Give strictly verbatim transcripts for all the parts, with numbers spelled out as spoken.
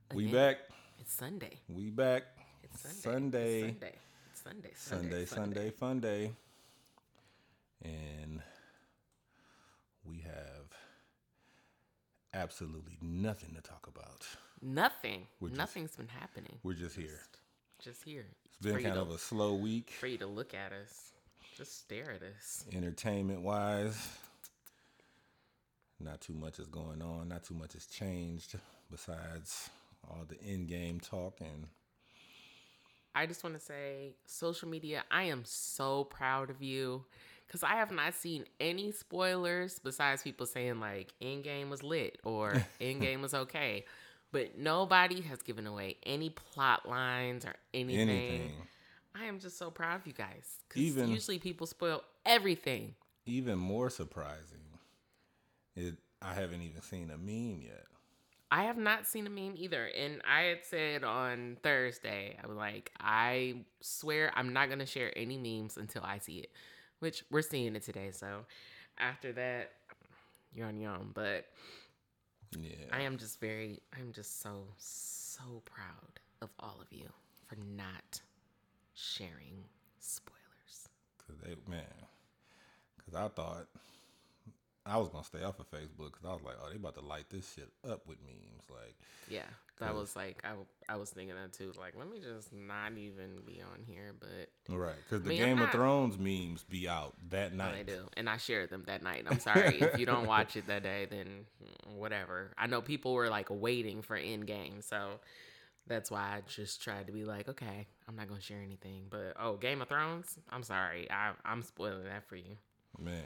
We Again, back. it's Sunday. We back. It's Sunday. Sunday. It's Sunday. It's Sunday. Sunday, Sunday, fun day. And we have absolutely nothing to talk about. Nothing. We're just- Nothing's been happening. We're just here. Just here. It's been For you kind to- of a slow week, For you to look at us. Just stare at us. entertainment wise. Not too much is going on. Not too much has changed besides all the in-game talk. And I just want to say, social media, I am so proud of you. Because I have not seen any spoilers besides people saying, like, Endgame was lit or Endgame was okay. But nobody has given away any plot lines or anything. anything. I am just so proud of you guys. Because Even- usually people spoil everything. Even more surprising, it I haven't even seen a meme yet. I have not seen a meme either. And I had said on Thursday, I was like, I swear I'm not going to share any memes until I see it. Which we're seeing it today. So after that, you're on your own. But Yeah. I am just very, I'm just so, so proud of all of you for not sharing spoilers. Cause they, man, cause I thought I was gonna stay off of Facebook because I was like, oh, they about to light this shit up with memes. Like, Yeah, that 'Cause- was like, I, I was thinking that too. Like, let me just not even be on here. But right? Because the Me, I'm Game of not- Thrones memes be out that no, night. they do. And I shared them that night. I'm sorry. If you don't watch it that day, then mm, whatever. I know people were like waiting for Endgame. So that's why I just tried to be like, okay, I'm not going to share anything. But, oh, Game of Thrones? I'm sorry. I, I'm spoiling that for you. Man,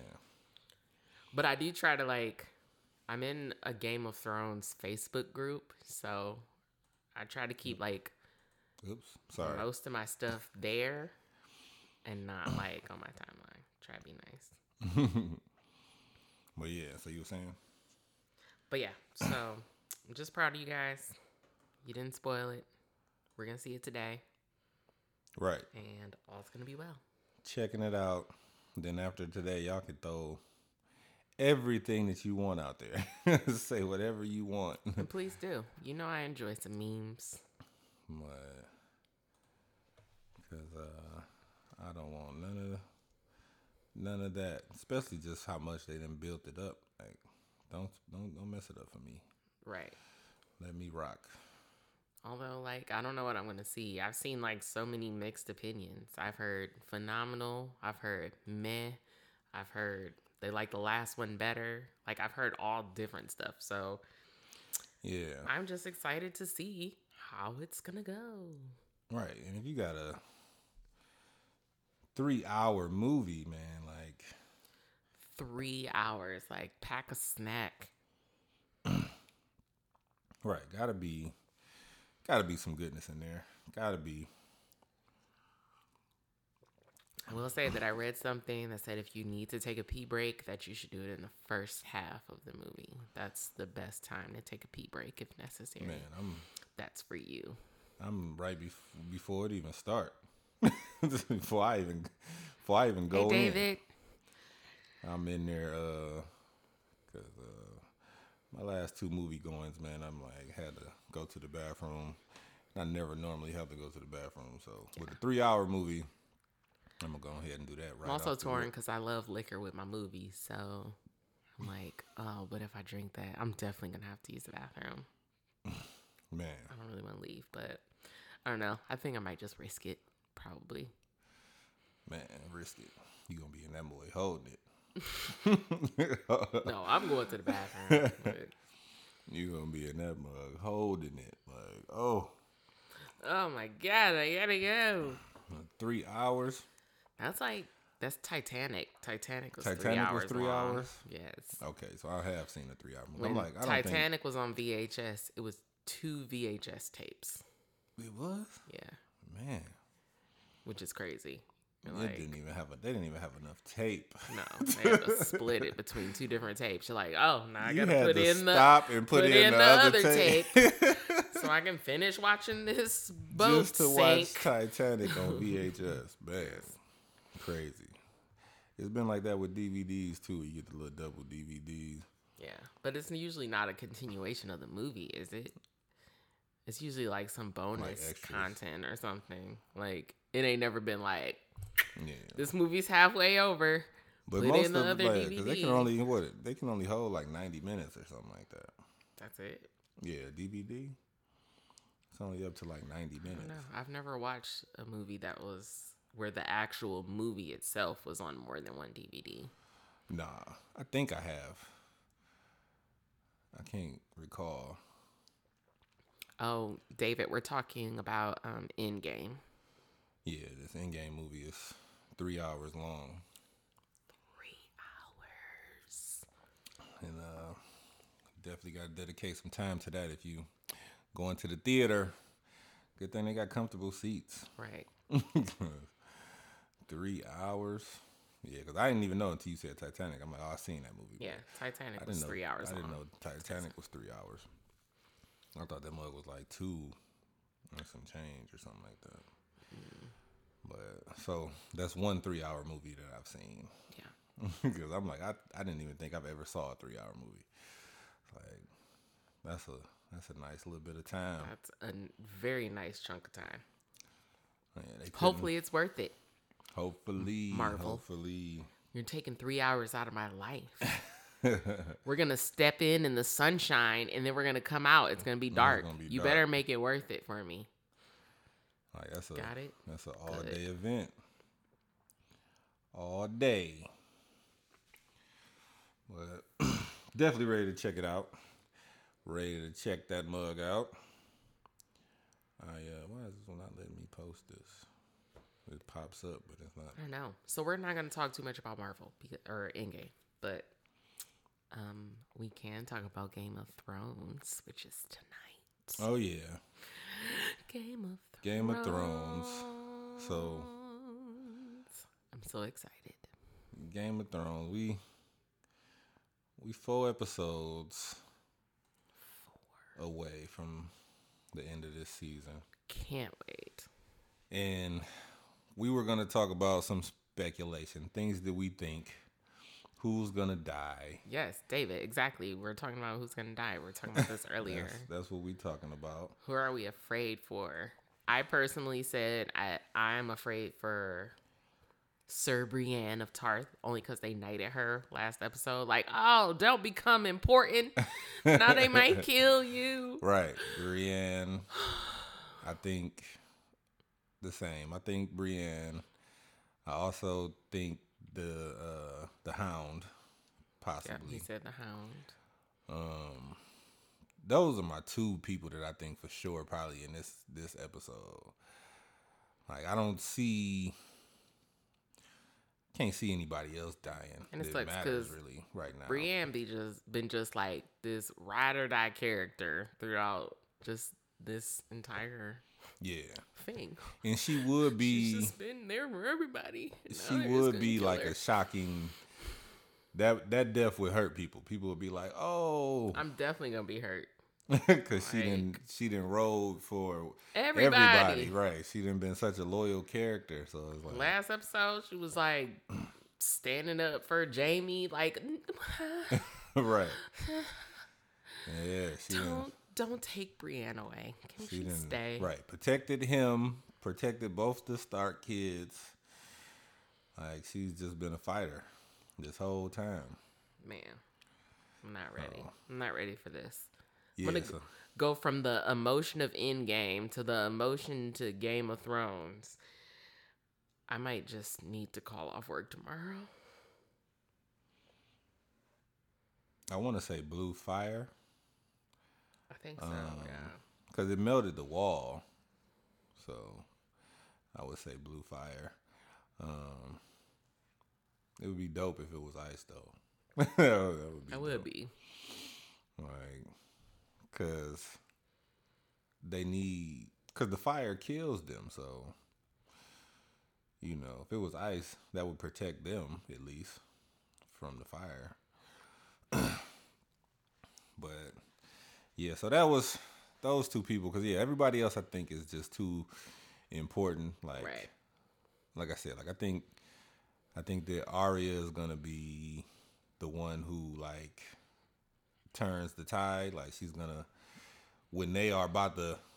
But I do try to like, I'm in a Game of Thrones Facebook group, so I try to keep like oops, sorry. most of my stuff there and not like on my timeline. Try to be nice. But yeah, so you were saying, But yeah, so I'm just proud of you guys. You didn't spoil it. We're gonna see it today, right? and all's gonna be well. Checking it out. Then after today, y'all can throw everything that you want out there. Say whatever you want. And please do. You know I enjoy some memes. But because uh, I don't want none of none of that, especially just how much they done built it up. Like, don't don't don't mess it up for me. Right. Let me rock. Although, like, I don't know what I'm going to see. I've seen, like, so many mixed opinions. I've heard phenomenal. I've heard meh. I've heard they like the last one better. Like, I've heard all different stuff. So, Yeah, I'm just excited to see how it's going to go. right. And if you got a three-hour movie, man, like Three hours. Like, pack a snack. right, gotta be gotta be some goodness in there. Gotta be. I will say that I read something that said if you need to take a pee break, that you should do it in the first half of the movie. That's the best time to take a pee break if necessary. Man, I'm That's for you. I'm right bef- before it even start. before I even before I even go Hey, in. David. I'm in there uh cuz uh my last two movie goings, man, I'm like had to go to the bathroom. I never normally have to go to the bathroom, so with a three hour movie, I'm gonna go ahead and do that right I'm also off the torn rip. because I love liquor with my movies. So I'm like, oh, but if I drink that, I'm definitely going to have to use the bathroom. Man, I don't really want to leave, but I don't know. I think I might just risk it, probably. man, risk it. You gonna be in that boy holding it. No, I'm going to the bathroom. But, You gonna be in that mug holding it. Like, oh, oh my God, I gotta go. three hours. That's like, that's Titanic. Titanic was three Titanic was hours three long. hours? Yes. Okay, so I have seen a three hour movie. When I'm like, I don't think Titanic was on V H S, it was two V H S tapes. it was. Yeah, Man, which is crazy. it Like, didn't even have a. They didn't even have enough tape. no, they had to split it between two different tapes. You're like, oh, now I You gotta had put to in the stop and put, put in, in the, the other, other tape, so I can finish watching this boat just to sink. watch Titanic on V H S. Man, crazy. It's been like that with D V Ds too. You get the little double D V Ds. Yeah, but it's usually not a continuation of the movie, is it? It's usually like some bonus extras. content or something. Like it ain't never been like, Yeah. this movie's halfway over. But Put most in the of other like, D V 'cause D. they can only what they can only hold like ninety minutes or something like that. That's it. Yeah, D V D. It's only up to like ninety I minutes. don't know. I've never watched a movie that was where the actual movie itself was on more than one D V D. Nah, I think I have. I can't recall. Oh, David, we're talking about um, Endgame. Yeah, this Endgame movie is three hours long. Three hours. And uh, definitely got to dedicate some time to that if you going to the theater. Good thing they got comfortable seats. Right. Three hours. Yeah, because I didn't even know until you said Titanic. I'm like, oh, I seen that movie. Yeah, Titanic I was didn't know, three hours I didn't long. know Titanic was three hours. I thought that mug was like two and some change or something like that. Mm. But so that's one three-hour movie that I've seen. Yeah. Because I'm like, I, I didn't even think I've ever saw a three-hour movie. Like, that's a that's a nice little bit of time. That's a very nice chunk of time. Man, they Hopefully it's worth it. Hopefully. Marvel. Hopefully. You're taking three hours out of my life. We're going to step in in the sunshine, and then we're going to come out. It's going to be dark. Be you dark. Better make it worth it for me. Like that's a, Got it? That's an all-day event. All day. But definitely ready to check it out. Ready to check that mug out. I, uh, why is this one not letting me post this? It pops up, but it's not. I know. So we're not going to talk too much about Marvel because, or Endgame, but um, we can talk about Game of Thrones, which is tonight. Oh yeah, Game of Thrones. Game of Thrones. So I'm so excited. Game of Thrones. We we four episodes four. away from the end of this season. Can't wait. And we were going to talk about some speculation, things that we think, who's going to die. Yes, David, exactly. We're talking about who's going to die. We were talking about this earlier. that's, that's what we're talking about. Who are we afraid for? I personally said I, I'm afraid for Sir Brienne of Tarth, only because they knighted her last episode. Like, oh, don't become important. Now they might kill you. Right. Brienne, I think... the same. I think Brienne. I also think the uh, the Hound, possibly. Yeah, he said the Hound. Um, those are my two people that I think for sure probably in this this episode. Like I don't see, can't see anybody else dying. And it that sucks matters really right now. Brienne be just been just like this ride or die character throughout just this entire. Yeah. Thing. And she would be she's just been there for everybody. She would be like her. a shocking that that death would hurt people. People would be like, "Oh, I'm definitely gonna be hurt." Because she like, didn't she didn't roll for everybody. everybody. Right. She didn't been such a loyal character. So it's like last episode she was like standing up for Jamie, like right. Yeah, she don't didn't. Don't take Brienne away. Can she, she stay? Right. Protected him. Protected both the Stark kids. Like, she's just been a fighter this whole time. Man, I'm not ready. Oh. I'm not ready for this. Yeah, I'm going to so. go from the emotion of Endgame to the emotion to Game of Thrones. I might just need to call off work tomorrow. I want to say blue fire. I think so, um, yeah. Because it melted the wall. So, I would say blue fire. Um, it would be dope if it was ice, though. that would be It would be. Like, because they need... Because the fire kills them, so... You know, if it was ice, that would protect them, at least, from the fire. But... Yeah, so that was those two people. Because, yeah, everybody else, I think, is just too important. Like, right. like I said, like, I think I think that Arya is going to be the one who, like, turns the tide. Like, she's going to, when they are about to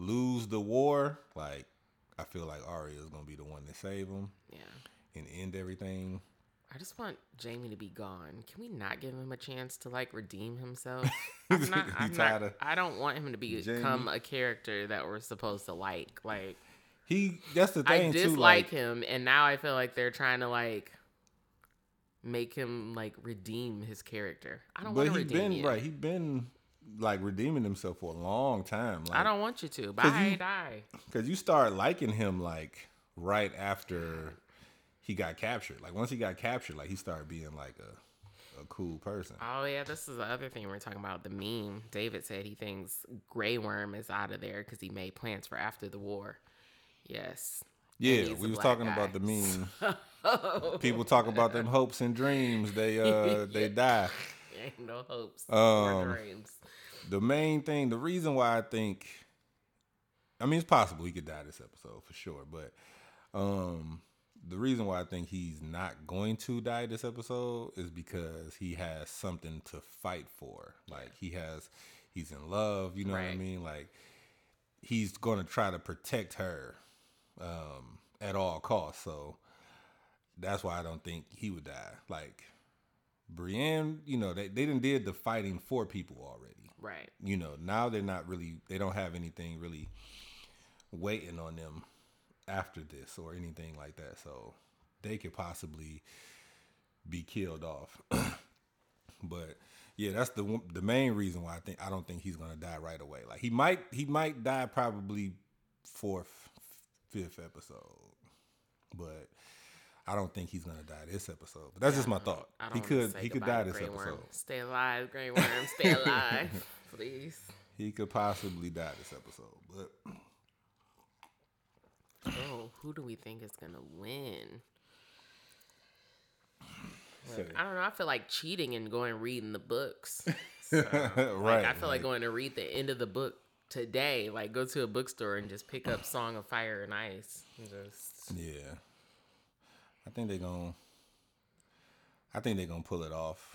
lose the war, like I feel like Arya is gonna be the one to save him. Yeah. And end everything. I just want Jamie to be gone. Can we not give him a chance to like redeem himself? I'm not. I'm not. I don't want him to be, become a character that we're supposed to like. Like he. That's the thing. I dislike too, like, him, and now I feel like they're trying to like make him like redeem his character. I don't want to redeem been you. Right. He's been like redeeming himself for a long time. Like, I don't want you to. Bye, you, die. Because you start liking him like right after he got captured. Like once he got captured, like he started being like a a cool person. Oh yeah, this is the other thing we we're talking about. The meme. David said he thinks Grey Worm is out of there because he made plans for after the war. Yes. Yeah, we was talking guy. about the meme. People talk about them hopes and dreams. They uh they die. Ain't no hopes um, or dreams. The main thing, the reason why I think, I mean, it's possible he could die this episode for sure, but um. the reason why I think he's not going to die this episode is because he has something to fight for. Like he has, he's in love, you know right. what I mean? Like he's going to try to protect her um, at all costs. So that's why I don't think he would die. Like Brienne, you know, they, they didn't did the fighting for people already. Right. You know, now they're not really, they don't have anything really waiting on them after this or anything like that, so they could possibly be killed off. But yeah, that's the the main reason why I think I don't think he's gonna die right away. Like he might he might die probably fourth, fifth episode, but I don't think he's gonna die this episode. But that's yeah, just my thought. He could he could die this Grey episode. Worm. Stay alive, Grey Worm. Stay alive, please. He could possibly die this episode, but. Oh, who do we think is gonna win? Like, I don't know. I feel like cheating and going reading the books. So, right. Like, I feel like, like going to read the end of the book today. Like go to a bookstore and just pick up Song of Fire and Ice. And just yeah. I think they're gonna. I think they're gonna pull it off.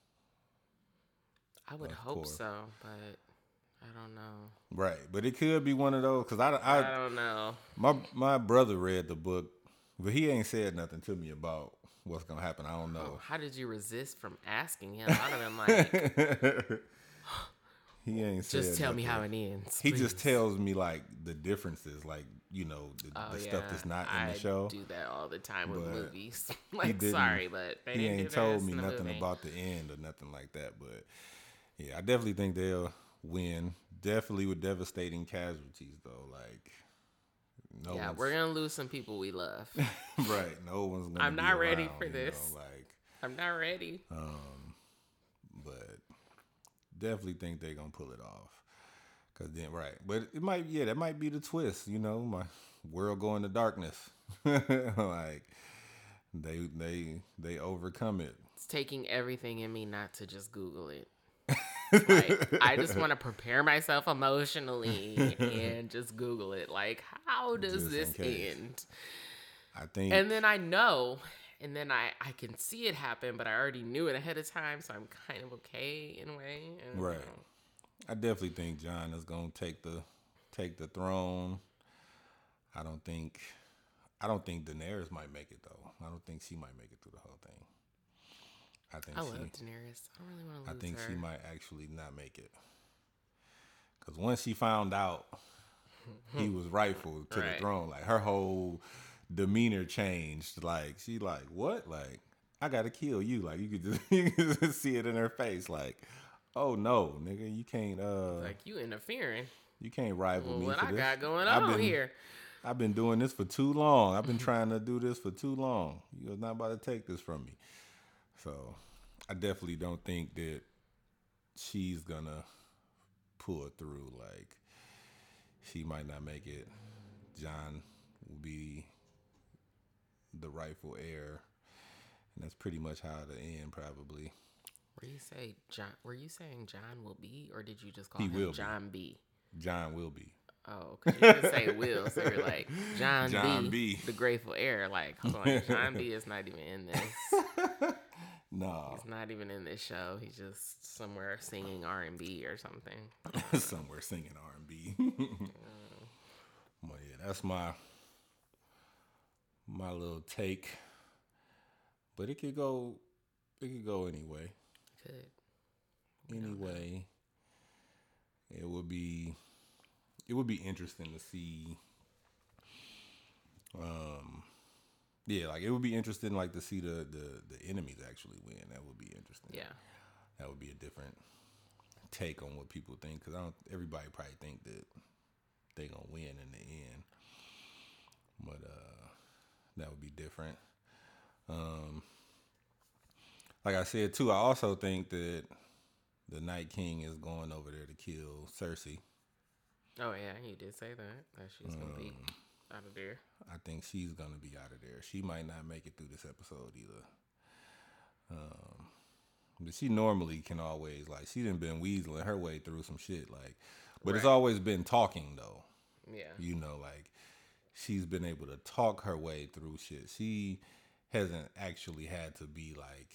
I would hope course. so, but. I don't know. Right, but it could be one of those because I, I, I don't know. My my brother read the book, but he ain't said nothing to me about what's gonna happen. I don't know. Oh, how did you resist from asking him? I'd have been like, he ain't said. Just tell nothing. me how it ends. He please. just tells me like the differences, like you know the, oh, the yeah. stuff that's not in I the show. I do that all the time with but movies. Like, sorry, but they he didn't ain't do told this me in the nothing movie. about the end or nothing like that. But yeah, I definitely think they'll win. Definitely with devastating casualties though. Like no yeah, one's... we're gonna lose some people we love. Right, no one's gonna. I'm be not around, ready for this. Know, like I'm not ready. Um, but definitely think they're gonna pull it off. Cause then, right, but it might, yeah, that might be the twist. You know, my world going to darkness. Like they they they overcome it. It's taking everything in me not to just Google it. Like, I just want to prepare myself emotionally and just Google it. Like, how does Just this end? I think, and then I know, and then I, I can see it happen, but I already knew it ahead of time, so I'm kind of okay in a way. I right. know. I definitely think Jon is gonna take the take the throne. I don't think I don't think Daenerys might make it though. I don't think she might make it through the whole thing. I think I she, love Daenerys. I don't really want to lose I think her. she might actually not make it. Because once she found out he was rightful to right. the throne, like her whole demeanor changed. Like she like, what? Like, I gotta kill you. Like you could just, you could just see it in her face. Like, oh no, nigga, you can't uh like you interfering. You can't rival well, me what for I this. got going I've on been, here. I've been doing this for too long. I've been trying to do this for too long. You're not about to take this from me. So I definitely don't think that she's gonna pull it through. Like she might not make it. Jon will be the rightful heir, and that's pretty much how it'll end probably. Were you say John? Were you saying Jon will be, or did you just call he him will John B? Jon will be. Oh, because you didn't say will, so you're like John, John B, B, the grateful heir. Like, hold on, John B is not even in this. No, he's not even in this show. He's just somewhere singing R and B or something. Somewhere singing R and B. that's my my little take. But it could go, it could go anyway. Could. Anyway, it would be, it would be interesting to see. Um, yeah, like it would be interesting, like to see the the the enemies actually win. That would be interesting. Yeah, that would be a different take on what people think, because I don't. Everybody probably think that they gonna win in the end, but uh, that would be different. Um, like I said too, I also think that the Night King is going over there to kill Cersei. Oh yeah, you did say that that she's gonna um, be out of there. I think she's gonna be out of there. She might not make it through this episode either. Um, but she normally can always, like, she done been weaseling her way through some shit, like, but right. It's always been talking though. Yeah, you know, like she's been able to talk her way through shit. She hasn't actually had to be like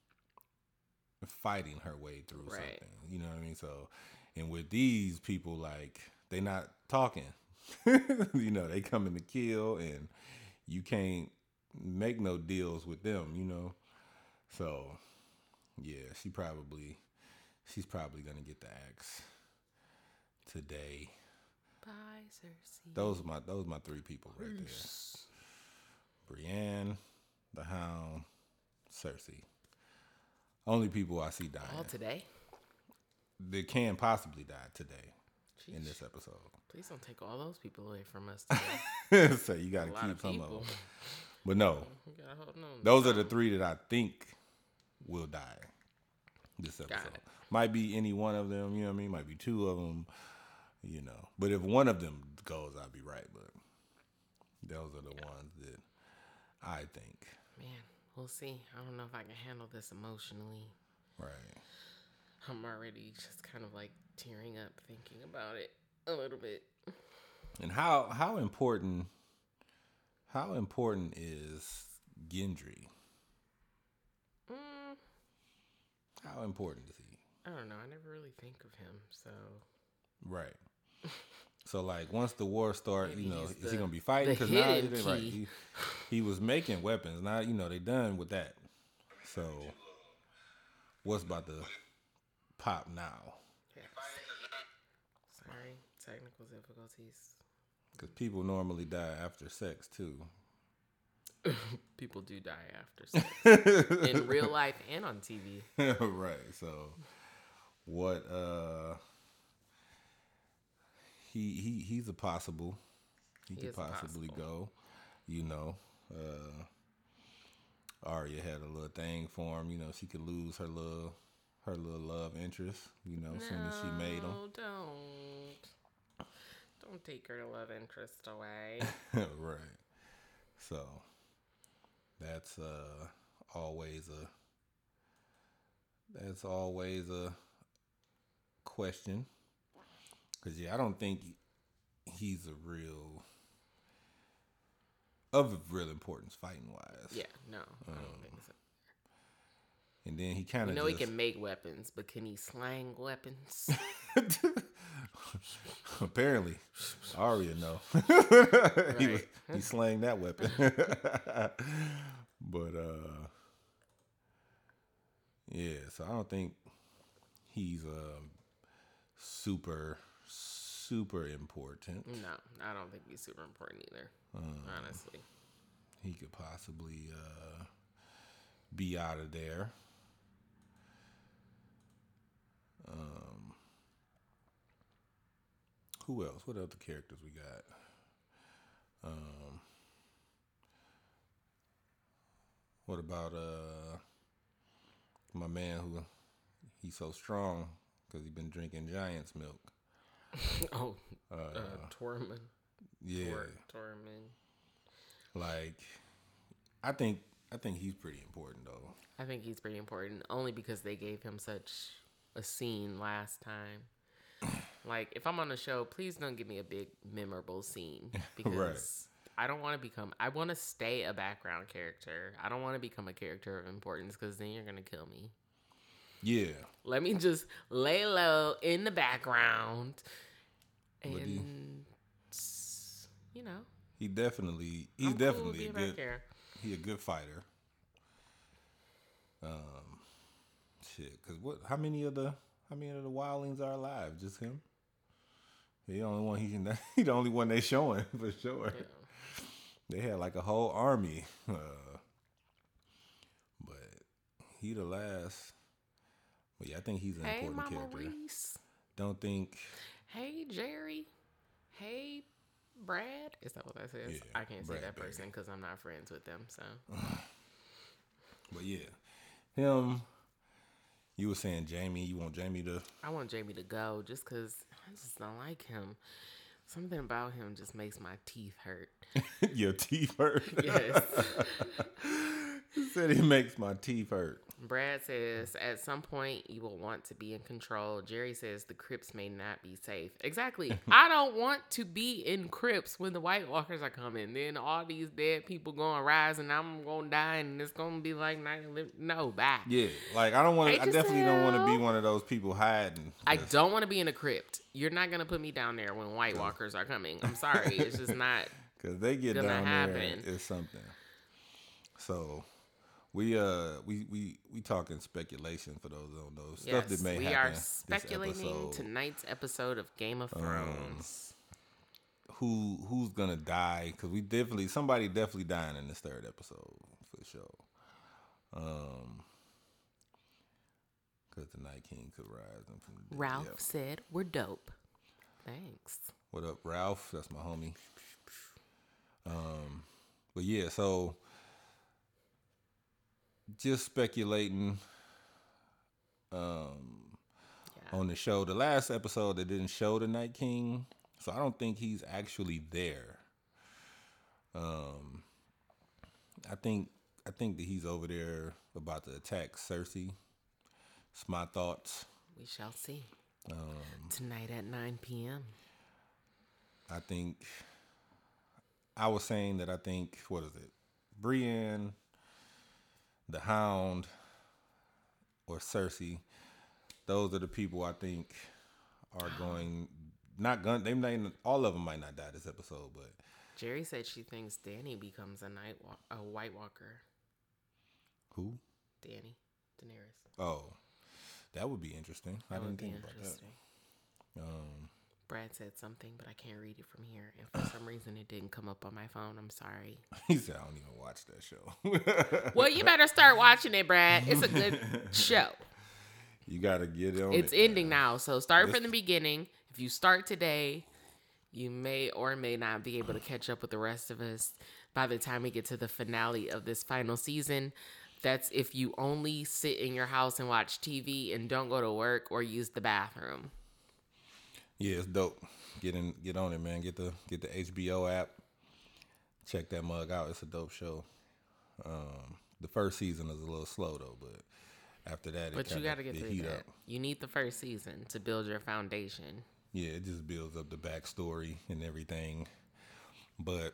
fighting her way through right. something. You know what I mean? So, and with these people, like, they not talking. You know, they coming to kill, and you can't make no deals with them, you know? So, yeah, she probably, she's probably going to get the axe today. Bye, Cersei. Those are my, those are my three people right there. Brienne, the Hound, Cersei. Only people I see dying. All today? They can possibly die today. Jeez. In this episode. Please don't take all those people away from us today. So you got to keep some of them. But no, those are the three that I think will die this episode. Might be any one of them, you know what I mean? Might be two of them, you know. But if one of them goes, I'll be right. But those are the yeah. ones that I think. Man, we'll see. I don't know if I can handle this emotionally. Right. I'm already just kind of like tearing up thinking about it a little bit. And how how important how important is Gendry? Mm. How important is he? I don't know. I never really think of him. So right. So like once the war starts, you know, the, is he gonna be fighting? Because now right, he, he was making weapons. Now you know they done with that. So what's about to pop now? Yes. Sorry, technical difficulties. Because people normally die after sex too. People do die after sex in real life and on T V. Right. So what? Uh, he he he's a possible. He, he could possibly possible. go. You know, uh, Arya had a little thing for him. You know, she could lose her little her little love interest. You know, as no, soon as she made him. Don't don't take her love interest away. Right. So that's uh, always a that's always a question. Cause yeah, I don't think he's a real of real importance fighting wise. Yeah, no, I don't um, think so. And then he kind of you know just... he can make weapons, but can he slang weapons? Apparently, Arya no. Right. he was, he slang that weapon. But uh, yeah, so I don't think he's um super super important. No, I don't think he's super important either. Um, honestly, he could possibly uh, be out of there. Um, who else? What other characters we got? Um, what about uh my man who he's so strong because he's been drinking Giant's milk? oh, uh, uh, Tormund. Yeah, Tor- Tormund. Like, I think I think he's pretty important though. I think he's pretty important only because they gave him such a scene last time. Like, if I'm on a show, please don't give me a big memorable scene because right. I don't want to become. I want to stay a background character. I don't want to become a character of importance because then you're gonna kill me. Yeah. Let me just lay low in the background. And, you... you know, he definitely he's I'm cool definitely a being back good here. he a good fighter. Um, shit, cause what? How many of the how many of the wildlings are alive? Just him. He the only one he can. He the only one they showing for sure. Yeah. They had like a whole army, uh, but he the last. But yeah, I think he's an Hey, important Mama character. Reese. Don't think. Hey, Jerry. Hey, Brad. Is that what that says? Yeah, I can't Brad say that Berry. person because I'm not friends with them. So But yeah, him. You were saying Jamie. You want Jamie to? I want Jamie to go just because I just don't like him. Something about him just makes my teeth hurt. Your teeth hurt. Yes. He said he makes my teeth hurt. Brad says, at some point, you will want to be in control. Jerry says, the crypts may not be safe. Exactly. I don't want to be in crypts when the White Walkers are coming. Then all these dead people going to rise and I'm going to die and it's going to be like, no, bye. Yeah, like I don't want to. Hey, I definitely don't want to be Giselle. one of those people hiding. I 'cause- don't want to be in a crypt. You're not going to put me down there when White Walkers are coming. I'm sorry. It's just not. Cause they get gonna down happen. there, it's something. So we uh we we we talking speculation for those who don't know stuff Yes, that may we happen. are this speculating episode. tonight's episode of Game of Thrones. Who who's gonna die? Cause we definitely somebody definitely dying in this third episode for sure. Um, cause the Night King could rise and from the dead. Ralph Yep. said, we're dope. Thanks. What up, Ralph? That's my homie. Um, but yeah, so just speculating um, Yeah. on the show. The last episode they didn't show the Night King, so I don't think he's actually there. Um, I think I think that he's over there about to attack Cersei. It's my thoughts. We shall see. Um, Tonight at nine p.m. I think I was saying that I think what is it, Brienne, the Hound, or Cersei. Those are the people I think are going not gun. They may all of them might not die this episode, but Jerry said she thinks Danny becomes a night walk, a White Walker. who? Danny, Daenerys. Oh, that would be interesting. That I would didn't be think about interesting. that. Um, Brad said something, but I can't read it from here. And for some reason, it didn't come up on my phone. I'm sorry. he said I don't even watch that show. Well, you better start watching it, Brad. It's a good show. You gotta get on. It's it, ending man. now, so start This- from the beginning. If you start today, you may or may not be able to catch up with the rest of us by the time we get to the finale of this final season. That's if you only sit in your house and watch T V and don't go to work or use the bathroom. Yeah, it's dope. Get in, get on it, man. Get the get the H B O app. Check that mug out. It's a dope show. Um, the first season is a little slow though, but after that, But it you kinda, got to get it through heat that. up. You need the first season to build your foundation. Yeah, it just builds up the backstory and everything. But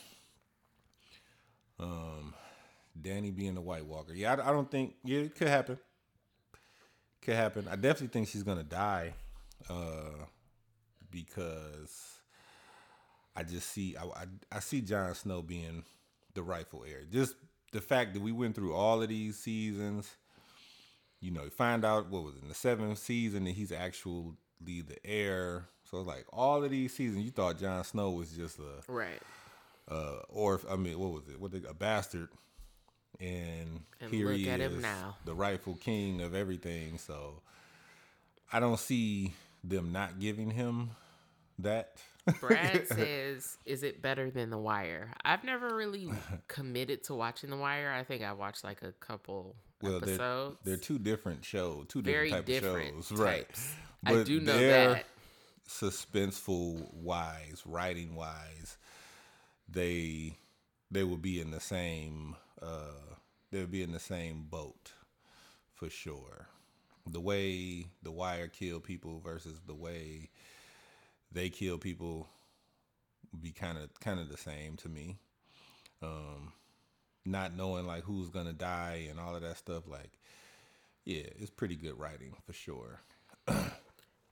um, Danny being the White Walker, yeah, I, I don't think. Yeah, it could happen. Could happen. I definitely think she's gonna die, uh, because I just see I, I I see Jon Snow being the rightful heir. Just the fact that we went through all of these seasons. You know, you find out what was it, in the seventh season that he's actually the heir. So it's like all of these seasons, you thought Jon Snow was just a, Right. uh, or I mean, what was it? What the, a bastard, and, And here look he at is, him now. the rightful king of everything. So I don't see them not giving him that. Brad says, is it better than The Wire? I've never really committed to watching The Wire. I think I watched like a couple Well, they're, episodes. they're two different shows, two Very different type different of shows, right? types. I But do know they're that. suspenseful wise, writing wise, they they will be in the same uh they'll be in the same boat for sure. The way The Wire kill people versus the way they kill people would be kind of kind of the same to me. Um, not knowing like who's gonna die and all of that stuff, like yeah, it's pretty good writing for sure.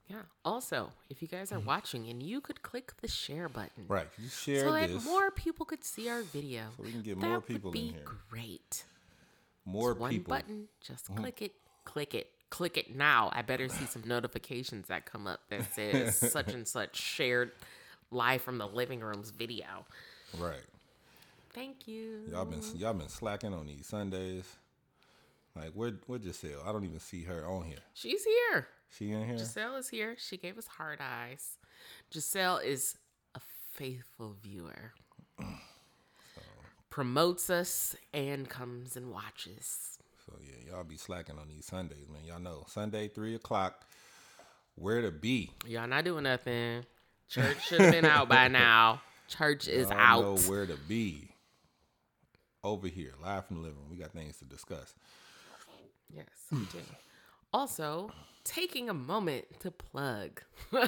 Yeah. Also, if you guys are watching and you could click the share button. Right. You share so this. that more people could see our video. So we can get that more people would be in here. Great. More it's one people. One button. Just click it. Click it. Click it now. I better see some notifications that come up that says such and such shared live from the living room's video. Right. Thank you. Y'all been y'all been slacking on these Sundays. Like where where Giselle? I don't even see her on here. She's here. She in here? Giselle is here. She gave us hard eyes. Giselle is a faithful viewer. So. Promotes us and comes and watches. So yeah, y'all be slacking on these Sundays, man. Y'all know Sunday three o'clock. Where to be? Y'all not doing nothing. Church should have been out by now. Church is y'all out. Know where to be. Over here, live from the living room. We got things to discuss. Yes, we do. Also, taking a moment to plug.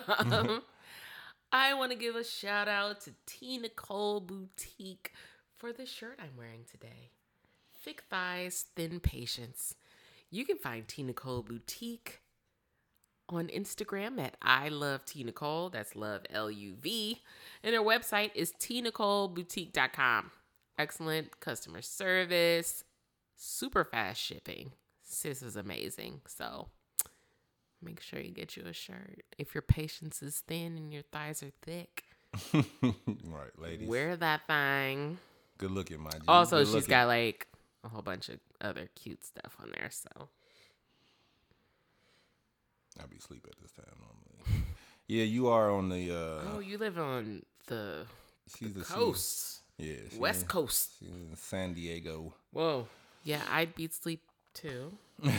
I want to give a shout out to T. Nicole Boutique for the shirt I'm wearing today. Thick thighs, thin patience. You can find T. Nicole Boutique on Instagram at I love T. Nicole. That's love L U V. And their website is t nicole boutique dot com. Excellent customer service, super fast shipping. Sis is amazing. So make sure you get you a shirt. If your patience is thin and your thighs are thick, right, ladies, wear that thing. Good looking, my G. Also, Good she's looking. got like a whole bunch of other cute stuff on there. So I'll be asleep at this time normally. Yeah, you are on the. Uh, oh, you live on the, she's the a, coast. She's, yeah, she's West in, Coast. She's in San Diego. Whoa. Yeah, I'd beat sleep too. um,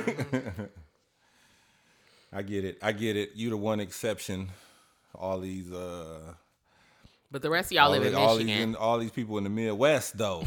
I get it. I get it. You the one exception. All these. uh But the rest of y'all live in all Michigan. These in, all these people in the Midwest, though.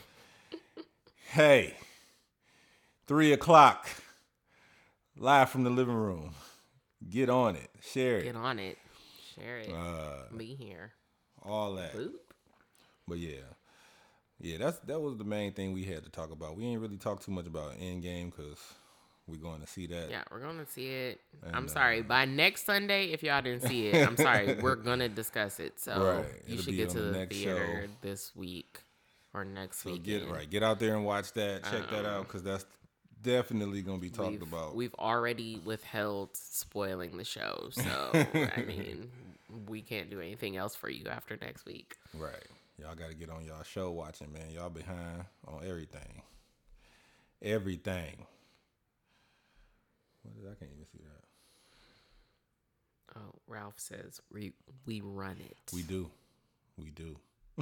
Hey, three o'clock, live from the living room. Get on it. Share it. Get on it. Share it. Uh, Be here. all that. Boop. But yeah, yeah. That's that was the main thing we had to talk about. We ain't really talk too much about Endgame because we're going to see that. Yeah, we're going to see it. And, I'm sorry. uh, By next Sunday, if y'all didn't see it, I'm sorry. We're going to discuss it. So Right. you It'll should be get on to the the next theater show. this week or next So week. get right, get out there and watch that. Check that Uh-uh. out because that's definitely gonna be talked we've, about. We've already withheld spoiling the show. So, I mean, we can't do anything else for you after next week. Right, y'all got to get on y'all show watching, man. Y'all behind on everything, everything. What is? I can't even see that. Oh, Ralph says we we run it. We do, we do.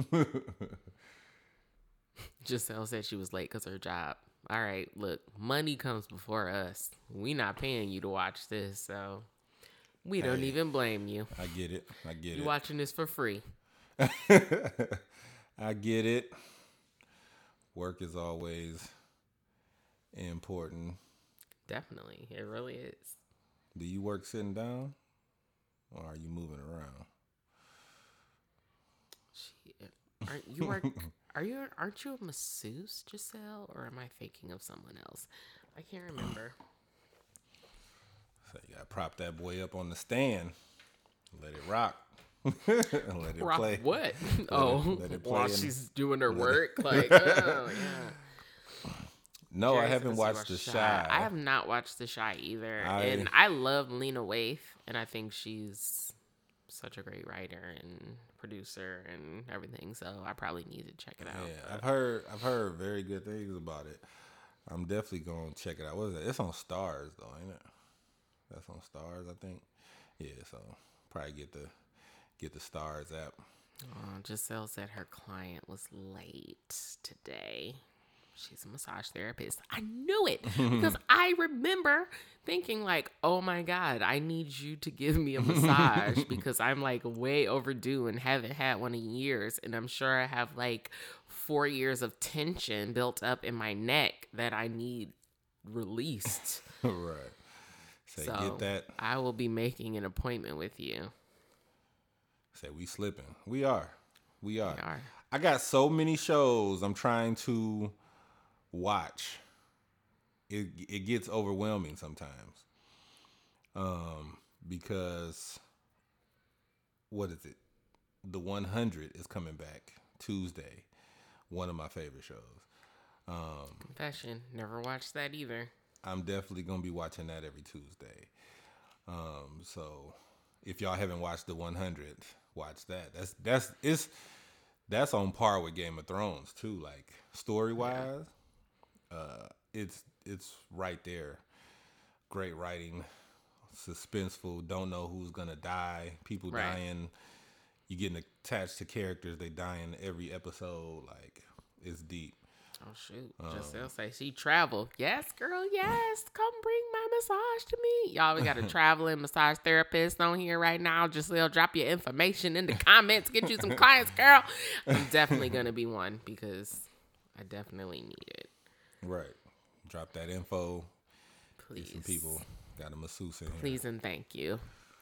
Giselle said she was late because her job. All right, look, money comes before us. We not paying you to watch this, so we don't Hey, even blame you. I get it. I get You it. watching this for free. I get it. Work is always important. Definitely, it really is. Do you work sitting down, or are you moving around? Shit. Aren't you work? Are you? Aren't you a masseuse, Giselle, or am I thinking of someone else? I can't remember. So you gotta prop that boy up on the stand. Let it rock. Let it Rock play. what? Let oh, it, let it play while in- she's doing her work, like, oh yeah. No, I Curious haven't to see watched what The Shy- Shy. I have not watched The Shy either, I- and I love Lena Waithe, and I think she's such a great writer and producer and everything. So I probably need to check it out. Yeah, I've heard I've heard very good things about it. I'm definitely gonna check it out. What is it? It's on Stars though, ain't it? That's on Stars, I think. Yeah, so probably get the get the Stars app. Uh, Giselle said her client was late today. She's a massage therapist. I knew it because I remember thinking like, oh my God, I need you to give me a massage because I'm like way overdue and haven't had one in years. And I'm sure I have like four years of tension built up in my neck that I need released. Right. Say So get that. I will be making an appointment with you. Say we slipping. We are. We are. We are. I got so many shows I'm trying to watch. It it gets overwhelming sometimes. Um, because what is it? The one hundred is coming back Tuesday. One of my favorite shows. Um, Confession, never watched that either. I'm definitely gonna be watching that every Tuesday. Um, so if y'all haven't watched the one hundred, watch that. That's that's it's that's on par with Game of Thrones too. Like story wise, yeah. uh, it's it's right there. Great writing, suspenseful. Don't know who's gonna die. People right. dying. You getting attached to characters. They dying every episode. Like it's deep. Oh shoot! Um, Giselle say she traveled. Yes, girl. Yes, come bring my massage to me. Y'all, we got a traveling massage therapist on here right now. Giselle, drop your information in the comments. Get you some clients, girl. I'm definitely gonna be one because I definitely need it. Right. Drop that info. Please. Get some people got a masseuse in here. Please and thank you.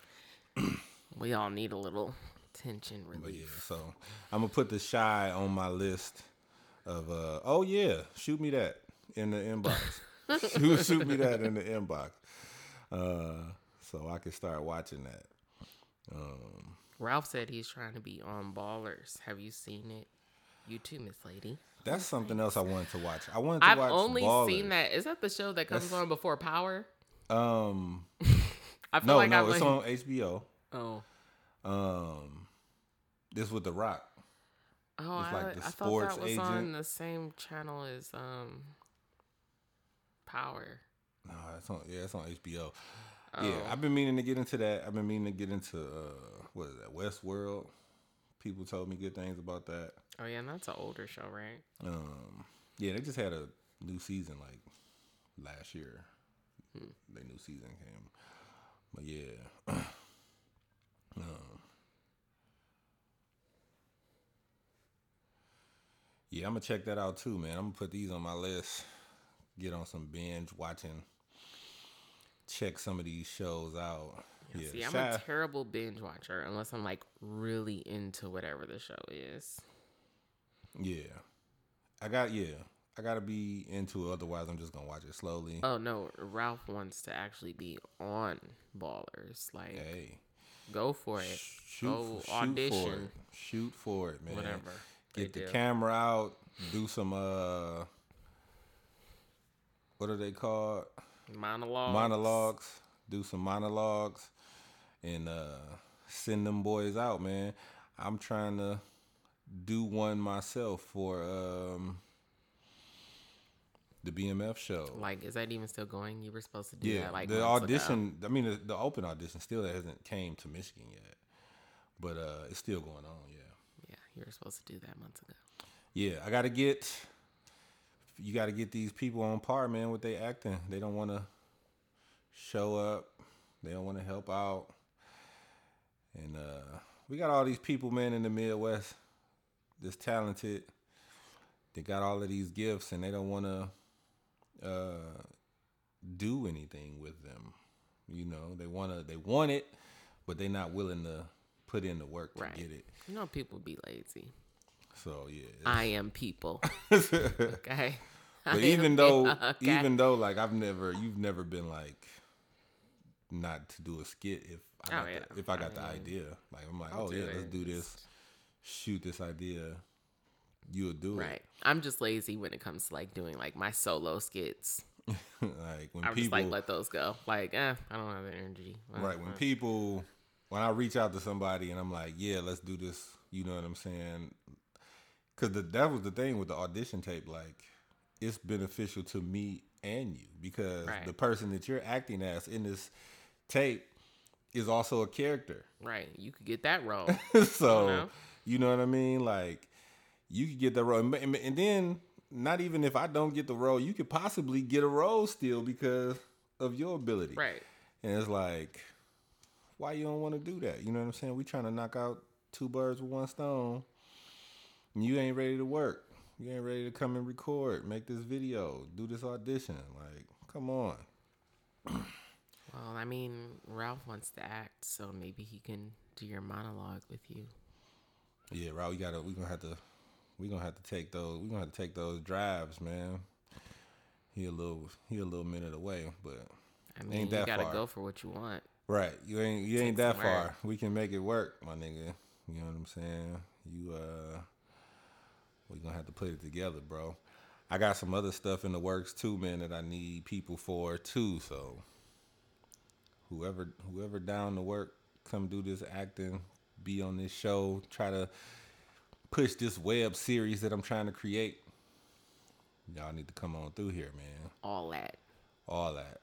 We all need a little tension relief. But yeah, so I'm gonna put the Shy on my list. Of uh oh yeah, shoot me that in the inbox. shoot, shoot me that in the inbox, uh, so I can start watching that. Um, Ralph said he's trying to be on Ballers. Have you seen it? You too, Miss Lady. That's something else I wanted to watch. I wanted to I've watch. I've only Ballers. seen that. Is that the show that comes That's, on before Power? Um, I feel no, like no, I'm it's like, on H B O. Oh, um, this with The Rock. Oh, it's like I, the I thought that was agent. on the same channel as um, Power. No, it's on. Yeah, it's on H B O. Oh. Yeah, I've been meaning to get into that. I've been meaning to get into uh, what is that? Westworld. People told me good things about that. Oh yeah, and that's an older show, right? Um, yeah, they just had a new season like last year. Hmm. Their new season came, but yeah. um, Yeah, I'm gonna check that out too, man. I'm gonna put these on my list. Get on some binge watching. Check some of these shows out. Yeah, yeah see, I'm Shy. a terrible binge watcher unless I'm like really into whatever the show is. Yeah, I got yeah, I gotta be into it. Otherwise, I'm just gonna watch it slowly. Oh no, Ralph wants to actually be on Ballers. Like, hey, go for it. Shoot, go shoot audition. For it. Shoot for it, man. Whatever. Get the do. camera out. Do some uh, what are they called? Monologues. Monologues. Do some monologues, and uh, send them boys out, man. I'm trying to do one myself for um, the B M F show. Like, is that even still going? You were supposed to do yeah, that like the audition. Ago. I mean, the, the open audition still hasn't came to Michigan yet, but uh, it's still going on. Yeah. Yeah, you were supposed to do that months ago. Yeah, I gotta get. You gotta get these people on par, man, with their acting. They don't want to show up. They don't want to help out. And uh, we got all these people, man, in the Midwest that's talented. They got all of these gifts, and they don't want to uh, do anything with them. You know, they wanna, they want it, but they're not willing to put in the work to right. get it. You know, people be lazy. So yeah, I am people. Okay. But even though, okay. even though, like I've never, you've never been like, not to do a skit if I got, oh, yeah. the, if I got I the mean, idea. Like I'm like, I'll oh yeah, it. let's do this. Shoot this idea. You'll do right. it. Right. I'm just lazy when it comes to like doing like my solo skits. Like when I'm people just like let those go. Like, eh, I don't have the energy. Right. When people, when I reach out to somebody and I'm like, yeah, let's do this. You know what I'm saying? Because that was the thing with the audition tape. Like, it's beneficial to me and you because right. the person that you're acting as in this tape is also a character. Right. You could get that role. So, know? You know what I mean? Like, you could get the role. And, and then, not even if I don't get the role, you could possibly get a role still because of your ability. Right. And it's like, why you don't want to do that? You know what I'm saying? We trying to knock out two birds with one stone. And you ain't ready to work. You ain't ready to come and record, make this video, do this audition. Like, come on. Well, I mean, Ralph wants to act, so maybe he can do your monologue with you. Yeah, Ralph, we gotta. We gonna have to. We gonna have to take those. We gonna have to take those drives, man. He a little. He a little minute away, but I mean, ain't you that gotta far. go for what you want. Right. You ain't you ain't Take some that work. far. We can make it work, my nigga. You know what I'm saying? You uh we gonna have to put it together, bro. I got some other stuff in the works too, man, that I need people for too. So whoever whoever down to work, come do this acting, be on this show, try to push this web series that I'm trying to create. Y'all need to come on through here, man. All that. All that.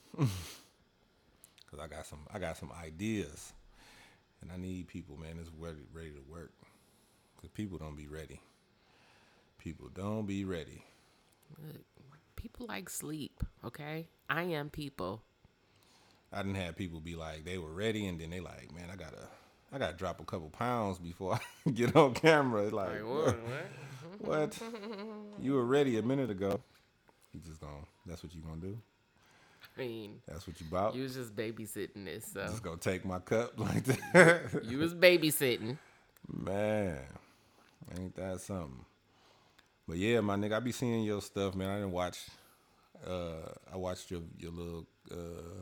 Cause I got some I got some ideas. And I need people, man, that's ready, ready to work. Because people don't be ready. People don't be ready. Look, people like sleep, okay? I am people. I didn't have people be like, they were ready, and then they like, man, I gotta, I gotta drop a couple pounds before I get on camera. Like, Like, what? what? what? You were ready a minute ago. You just gonna, that's what you gonna do? I mean, That's what you about? you was just babysitting this, so. Just gonna take my cup like that? You was babysitting. Man, ain't that something? But yeah, my nigga, I be seeing your stuff, man. I didn't watch. Uh, I watched your your little uh,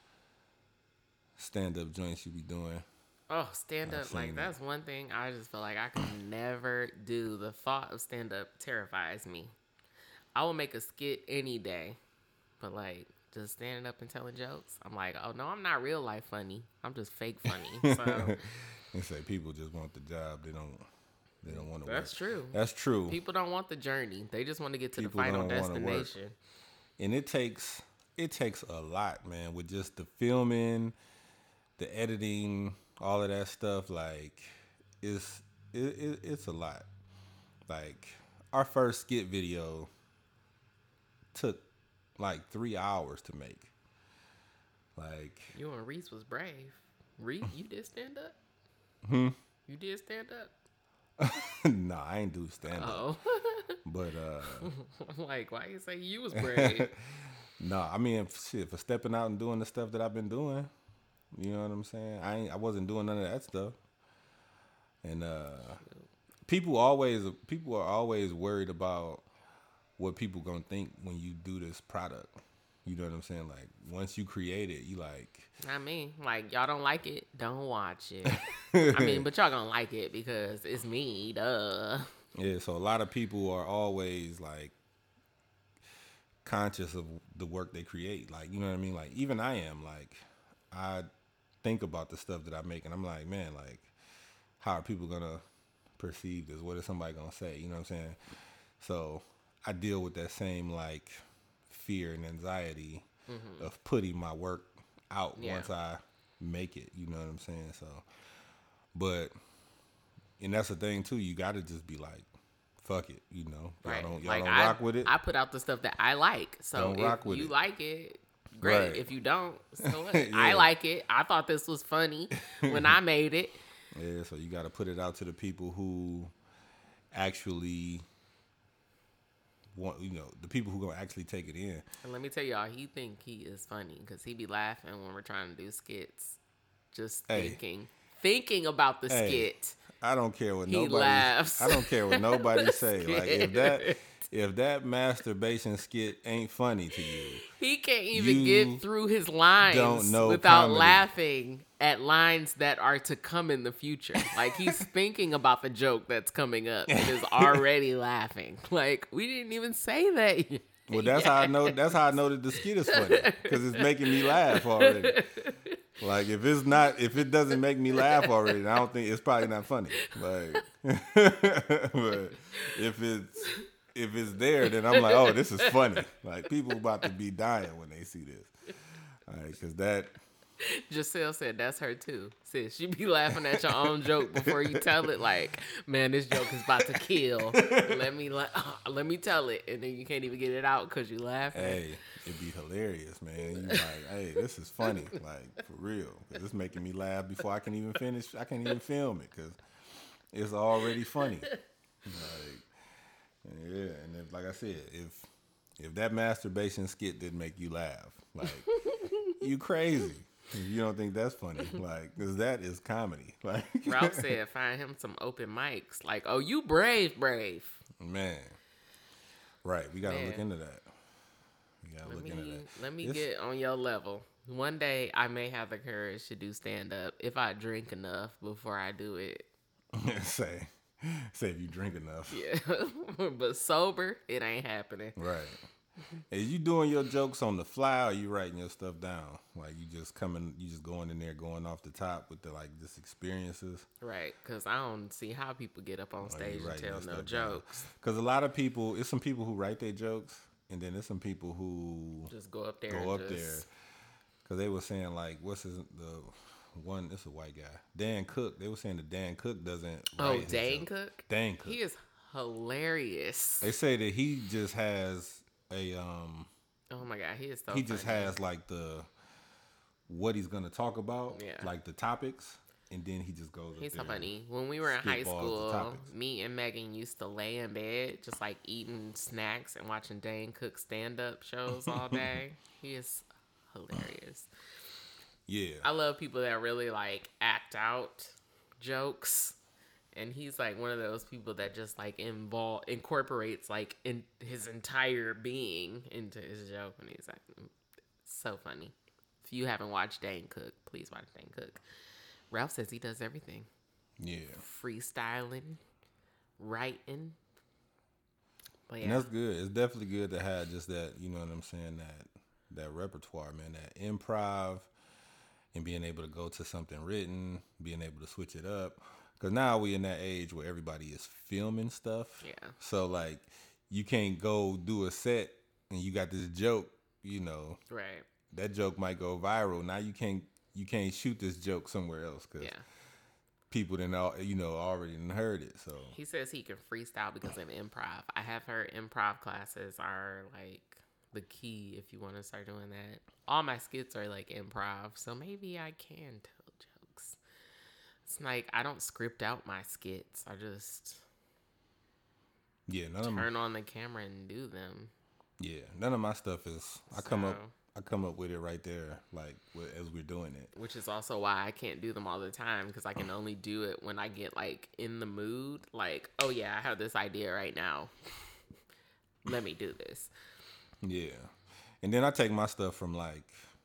stand up joints you be doing. Oh, stand I've up. Like, seen that's one thing I just feel like I could never do. The thought of stand up terrifies me. I will make a skit any day. But, like, just standing up and telling jokes, I'm like, oh, no, I'm not real life funny. I'm just fake funny. So, They say people just want the job. They don't. They don't want to work. that's true. That's true. People don't want the journey. They just want to get to People the final don't wanna work. destination. And it takes it takes a lot, man, with just the filming, the editing, all of that stuff. Like, it's it, it, it's a lot. Like, our first skit video took like three hours to make. Like, You and Reese was brave. Reese, you did stand up? hmm? You did stand up? Nah, I ain't do stand up. Oh. But uh I'm like, why you say you was brave? no, I mean, shit, for stepping out and doing the stuff that I've been doing, you know what I'm saying? I ain't, I wasn't doing none of that stuff. And uh, people always, people are always worried about what people gonna think when you do this product. You know what I'm saying? Like, once you create it, you like. I mean, like, y'all don't like it, don't watch it. I mean, but y'all gonna like it because it's me, duh. Yeah, so a lot of people are always like conscious of the work they create. Like, you know what I mean? Like, even I am. Like, I think about the stuff that I make, and I'm like, man, like, how are people gonna perceive this? What is somebody gonna say? You know what I'm saying? So I deal with that same like fear and anxiety mm-hmm. of putting my work out yeah. once I make it. You know what I'm saying? So, but and that's the thing too. You got to just be like, fuck it. You know, y'all right. don't y'all like don't I, rock with it. I put out the stuff that I like. So don't if rock with you it. like it, great. Right. If you don't, so what? yeah. I like it. I thought this was funny when I made it. Yeah. So you got to put it out to the people who actually want, you know, the people who gonna actually take it in. And let me tell y'all, he think he is funny because he be laughing when we're trying to do skits, just hey. thinking, thinking about the hey, skit. I don't care what he nobody. laughs. I don't care what nobody say. Like, if that if that masturbation skit ain't funny to you, he can't even get through his lines don't know without comedy. laughing at lines that are to come in the future. Like, he's thinking about the joke that's coming up and is already laughing. Like, we didn't even say that yet. Well, that's how I know. That's how I know that the skit is funny, because it's making me laugh already. Like, if it's not, if it doesn't make me laugh already, then I don't think it's probably not funny. Like, but if it's if it's there, then I'm like, oh, this is funny. Like, people about to be dying when they see this. All right, because that. Giselle said that's her too. Sis, you be laughing at your own joke before you tell it. Like, man, this joke is about to kill. Let me la- uh, let me tell it, and then you can't even get it out because you laughing. Hey, it'd be hilarious, man. You like, hey, this is funny, like, for real. Cause it's making me laugh before I can even finish. I can't even film it because it's already funny. Like, yeah, and if, like I said, if if that masturbation skit didn't make you laugh, like, you crazy. You don't think that's funny, like, because that is comedy. Like, Ralph said, find him some open mics. Like, oh, you brave, brave. Man, right? We gotta Man. look into that. We gotta Let look me into that. let me This, get on your level. One day I may have the courage to do stand up if I drink enough before I do it. say, say if you drink enough. Yeah, but sober, it ain't happening. Right. Is you doing your jokes on the fly, or you writing your stuff down? Like you just coming, you just going in there, going off the top with the like just experiences. Right, because I don't see how people get up on stage and tell no jokes. Because a lot of people, it's some people who write their jokes, and then there's some people who just go up there. Go and up just... there. Because they were saying like, what's his the one? It's a white guy, Dan Cook. They were saying that Dan Cook doesn't. Oh, Dan Cook. Dan Cook. He is hilarious. They say that he just has a um. Oh my God, he is so. He funny. just has like the what he's gonna talk about, yeah. like the topics, and then he just goes. He's up so there funny. When we were in high school, me and Megan used to lay in bed, just like eating snacks and watching Dan Cook stand up shows all day. He is hilarious. Yeah, I love people that really like act out jokes. And he's like one of those people that just like involve incorporates like in his entire being into his joke, and he's like so funny. If you haven't watched Dan Cook, please watch Dan Cook. Ralph says he does everything. Yeah, freestyling, writing. But yeah. And that's good. It's definitely good to have just that. You know what I'm saying? That that repertoire, man. That improv, and being able to go to something written, being able to switch it up. Because now we in that age where everybody is filming stuff. Yeah. So, like, you can't go do a set and you got this joke, you know. Right. That joke might go viral. Now you can't you can't shoot this joke somewhere else because yeah. people didn't, all, you know, already heard it. So he says he can freestyle because of improv. I have heard improv classes are, like, the key if you want to start doing that. All my skits are, like, improv. So maybe I can tell. It's like I don't script out my skits. I just yeah, none turn of my, on the camera and do them. Yeah, none of my stuff is. I so, come up, I come up with it right there, like as we're doing it. Which is also why I can't do them all the time because I can only do it when I get like in the mood. Like, oh yeah, I have this idea right now. Let me do this. Yeah, and then I take my stuff from like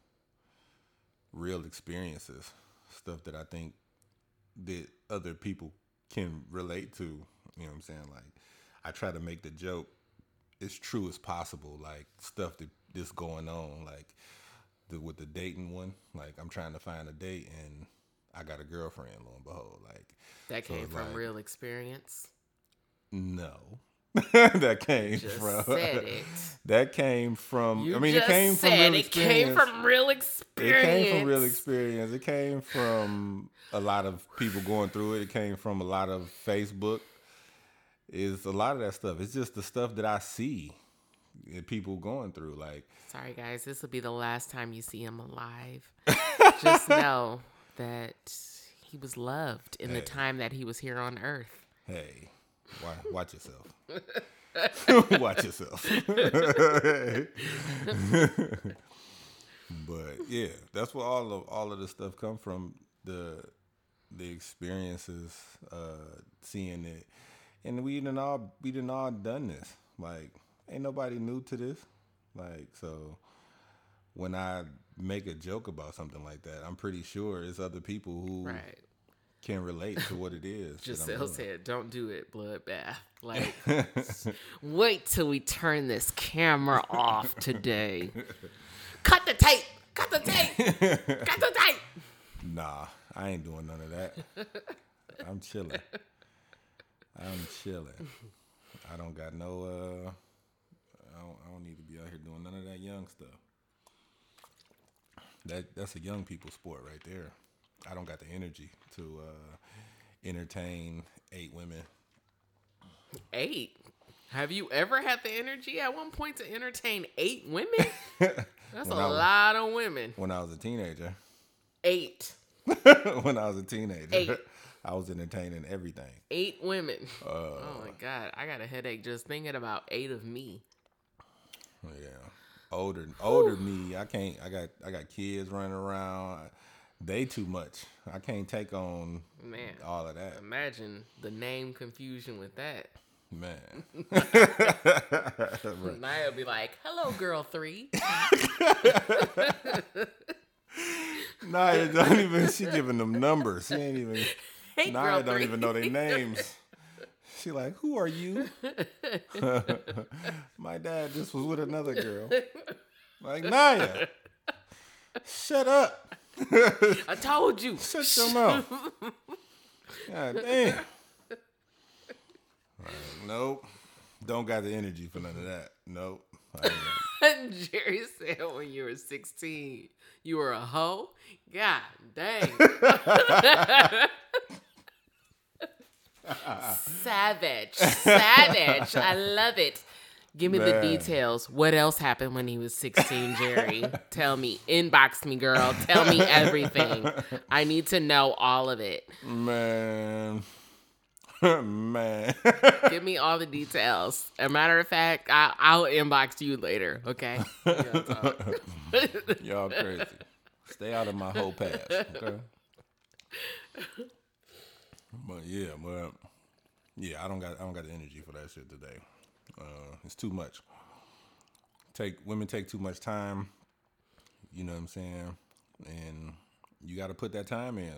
real experiences, stuff that I think that other people can relate to. You know what I'm saying? Like, I try to make the joke as true as possible. Like, stuff that that's going on. Like, the, with the dating one, like, I'm trying to find a date, and I got a girlfriend, lo and behold. Like, that came so from like, real experience? No. that came just from said it. That came from you I mean just it came said from real it experience. came from real experience. It came from real experience. It came from a lot of people going through it. It came from a lot of Facebook. It's a lot of that stuff. It's just the stuff that I see people going through. Like, sorry guys, this will be the last time you see him alive. Just know that he was loved in hey. the time that he was here on Earth. Hey. Watch yourself. Watch yourself. But yeah, that's where all of all of the stuff come from. The the experiences, uh, seeing it, and we done all we done all done this. Like, ain't nobody new to this. Like, so when I make a joke about something like that, I'm pretty sure it's other people who. Right. Can relate to what it is. Giselle said, don't do it, bloodbath. Like, wait till we turn this camera off today. Cut the tape! Cut the tape! Cut the tape! Nah, I ain't doing none of that. I'm chilling. I'm chilling. I don't got no, uh, I don't, I don't need to be out here doing none of that young stuff. That That's a young people sport right there. I don't got the energy to uh, entertain eight women. Eight? Have you ever had the energy at one point to entertain eight women? That's a was, lot of women. When I was a teenager. Eight. When I was a teenager. Eight. I was entertaining everything. Eight women. Uh, oh my God. I got a headache just thinking about eight of me. Yeah. Older older me. I can't I got I got kids running around. They too much. I can't take on Man, all of that. Imagine the name confusion with that. Man. Right. Naya will be like, hello, girl three. Naya don't even. She giving them numbers. She ain't even. Hey, Naya girl don't three. even know their names. She like, who are you? My dad just was with another girl. Like, Naya, shut up. I told you. Shut your mouth. God damn. Like, nope. Don't got the energy for none of that. Nope. I ain't Jerry said when you were sixteen, you were a hoe. God dang. Savage. Savage. I love it. Give me Man. the details. What else happened when he was sixteen, Jerry? Tell me. Inbox me, girl. Tell me everything. I need to know all of it. Man. Man. Give me all the details. As a matter of fact, I, I'll inbox you later, okay? Y'all crazy. Stay out of my whole past, okay? But yeah, but yeah, I don't got I don't got the energy for that shit today. Uh, it's too much. Take women take too much time. You know what I'm saying? And you got to put that time in.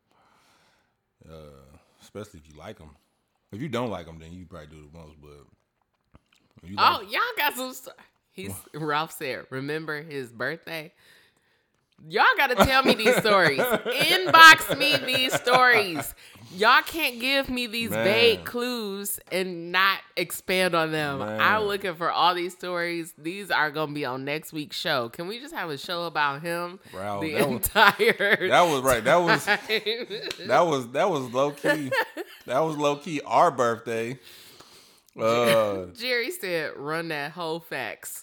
Uh, especially if you like them. If you don't like them, then you probably do the most. But if you Oh, like, y'all got some st- He's Ralph said, remember his birthday? Y'all got to tell me these stories. Inbox me these stories. Y'all can't give me these Man. vague clues and not expand on them. Man. I'm looking for all these stories. These are going to be on next week's show. Can we just have a show about him? Ralph, the that was- entire that was right. That was time? that was that was low key. That was low key our birthday. Uh, Jerry said, run that whole facts.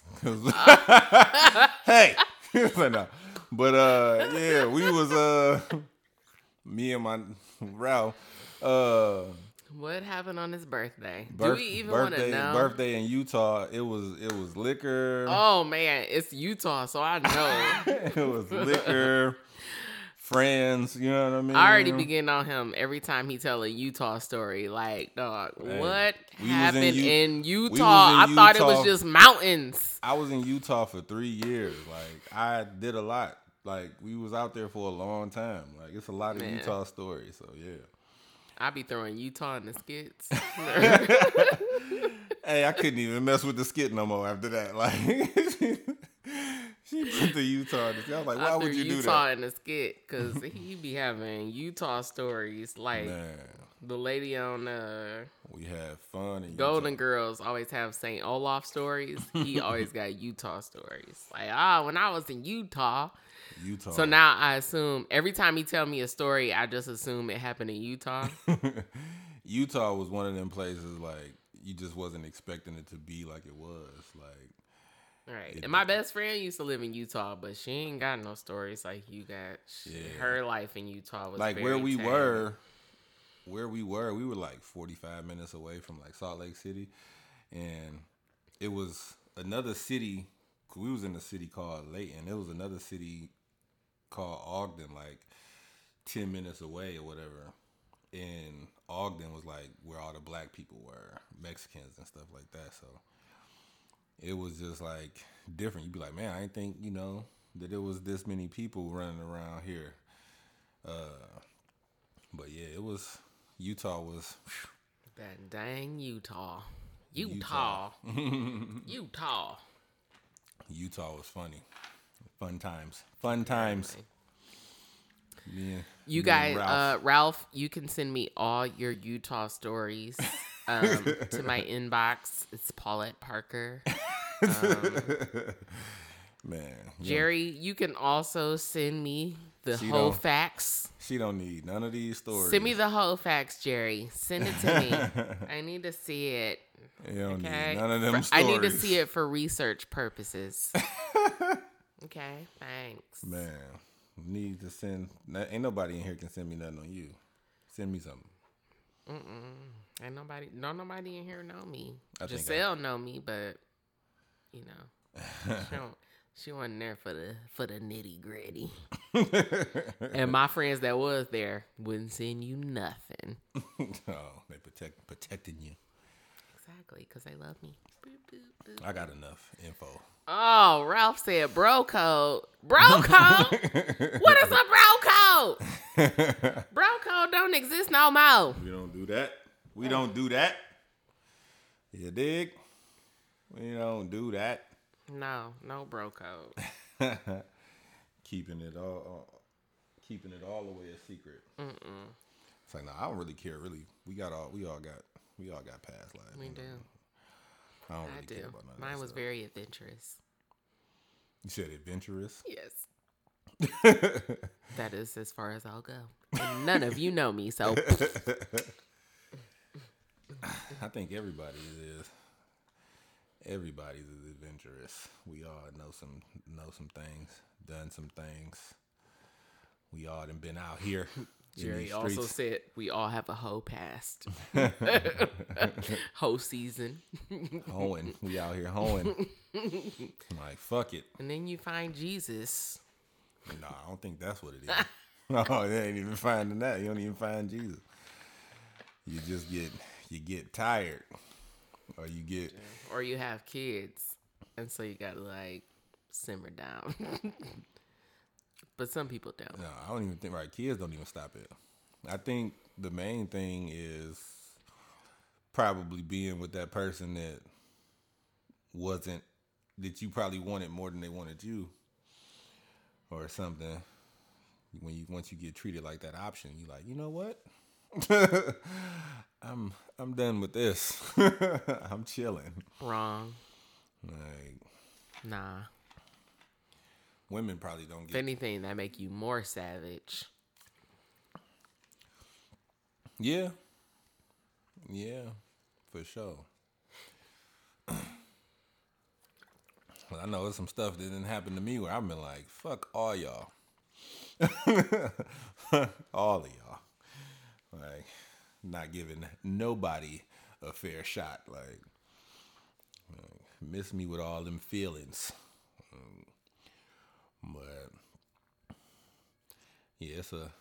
hey, no. But uh, yeah, we was uh, me and my Ralph. Uh, What happened on his birthday? birth- Do we even want to birthday, know? Birthday in Utah. It was it was liquor. Oh man, it's Utah, so I know. It was liquor. Friends, you know what I mean? I already be getting on him every time he tell a Utah story. Like, dog, Hey, what we was in happened U- in, we Utah? was in I thought it was Utah. just mountains. I was in Utah for three years. Like I did a lot. Like we was out there for a long time. Like it's a lot of Man. Utah stories. So yeah. I be throwing Utah in the skits. Hey, I couldn't even mess with the skit no more after that. Like she put the Utah. In the, I was like, why I would threw you do Utah that? in the skit because he be having Utah stories. Like Man, the lady on uh, we had fun. In Golden Utah. Girls always have Saint Olaf stories. He always got Utah stories. Like, ah, when I was in Utah. Utah. So now I assume every time he tell me a story, I just assume it happened in Utah. Utah was one of them places like you just wasn't expecting it to be like it was. Like Right. It- And my best friend used to live in Utah, but she ain't got no stories like you got. She, Yeah. Her life in Utah was like very where we tame. were, where we were, we were like forty-five minutes away from like Salt Lake City, and it was another city. We was in a city called Layton. It was another city called Ogden, like ten minutes away or whatever. And Ogden was like where all the black people were, Mexicans and stuff like that. So it was just like different. You'd be like, man, I didn't think, you know, that there was this many people running around here. Uh, but yeah, it was, Utah was, That dang Utah. Utah. Utah. Utah. Utah was funny. Fun times. Fun times. Me and, You me guys, and Ralph. uh, Ralph, you can send me all your Utah stories um, to my inbox. It's Paulette Parker. Um, Man. yeah, Jerry, you can also send me the She whole don't- facts. She don't need none of these stories. Send me the whole facts, Jerry. Send it to me. I need to see it. You don't Okay. need none of them For- stories. I need to see it for research purposes. Okay. Thanks. Man, need to send. Ain't nobody in here can send me nothing on you. Send me something. Mm-mm. Ain't nobody. No, nobody in here know me. I think Giselle know me, but you know, she don't. She wasn't there for the for the nitty gritty. And my friends that was there wouldn't send you nothing. Oh, they protect protecting you. Exactly, because they love me. Boop, boop, boop. I got enough info. Oh, Ralph said bro code. Bro code? What is a bro code? Bro code don't exist no more. We don't do that. We don't do that. You dig? We don't do that. No, no bro code. Keeping it all, uh, keeping it all the way a secret. Mm-mm. It's like, no, I don't really care. Really, we got all, we all got, we all got past lives. We you know? do. I don't I really do. care about none of Mine that was stuff. very adventurous. You said adventurous. Yes. That is as far as I'll go. And none of you know me, so. I think everybody is. Everybody's adventurous. We all know some know some things, done some things. We all done been out here. Jerry also said we all have a hoe past. Hoe season. Hoeing. We out here hoeing. I'm like, fuck it. And then you find Jesus. No, I don't think that's what it is. No, they ain't even finding that. You don't even find Jesus. You just get you get tired. Or you get Or you have kids. And so you gotta like simmer down. But some people don't. no, I don't even think right. Kids don't even stop it. I think the main thing is probably being with that person that wasn't that you probably wanted more than they wanted you, or something. When you once you get treated like that option, you like, you know what? I'm I'm done with this. I'm chilling. Wrong. Like Nah. women probably don't If get. anything, that make you more savage. Yeah. Yeah, for sure. Well, I know there's some stuff that didn't happen to me where I've been like, fuck all y'all. All of y'all. Like, not giving nobody a fair shot. Like, like miss me with all them feelings. Um, but, yeah, it's a,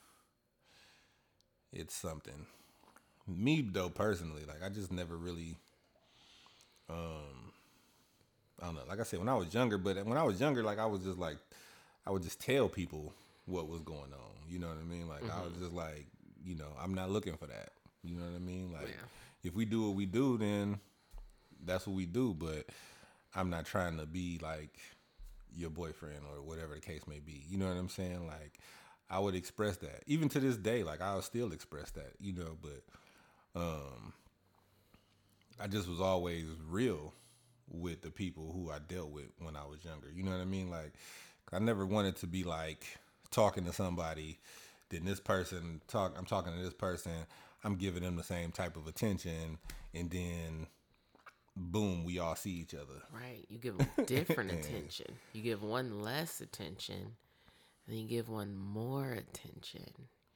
it's something. Me, though, personally, like, I just never really, um, I don't know. Like I said, when I was younger, but when I was younger, like, I was just like, I would just tell people what was going on. You know what I mean? Like, mm-hmm. I was just like, you know, I'm not looking for that. You know what I mean? Like, yeah. If we do what we do, then that's what we do. But I'm not trying to be like your boyfriend or whatever the case may be. You know what I'm saying? Like, I would express that. Even to this day, like, I'll still express that, you know, but um, I just was always real with the people who I dealt with when I was younger. You know what I mean? Like, I never wanted to be like talking to somebody, then this person talk, I'm talking to this person, I'm giving them the same type of attention, and then boom, we all see each other. Right. You give them different attention. You give one less attention, and then you give one more attention.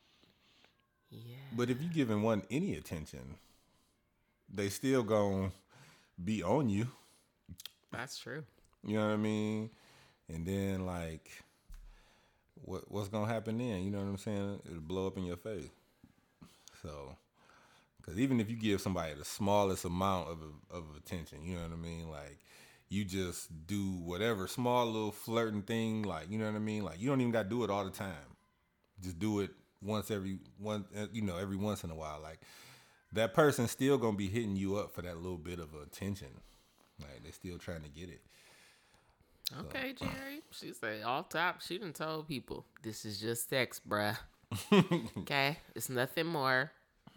Yeah. But if you giving one any attention, they still gonna be on you. That's true. You know what I mean? And then, like, what what's gonna happen then? You know what I'm saying? It'll blow up in your face. So, because even if you give somebody the smallest amount of of attention, you know what I mean? Like, you just do whatever small little flirting thing, like, you know what I mean? Like, you don't even got to do it all the time. Just do it once every one, you know, every once in a while. Like, that person's still gonna be hitting you up for that little bit of attention. Like, they're still trying to get it. Okay, so. Jerry. She said, off top, she done told people, this is just sex, bruh. Okay? It's nothing more.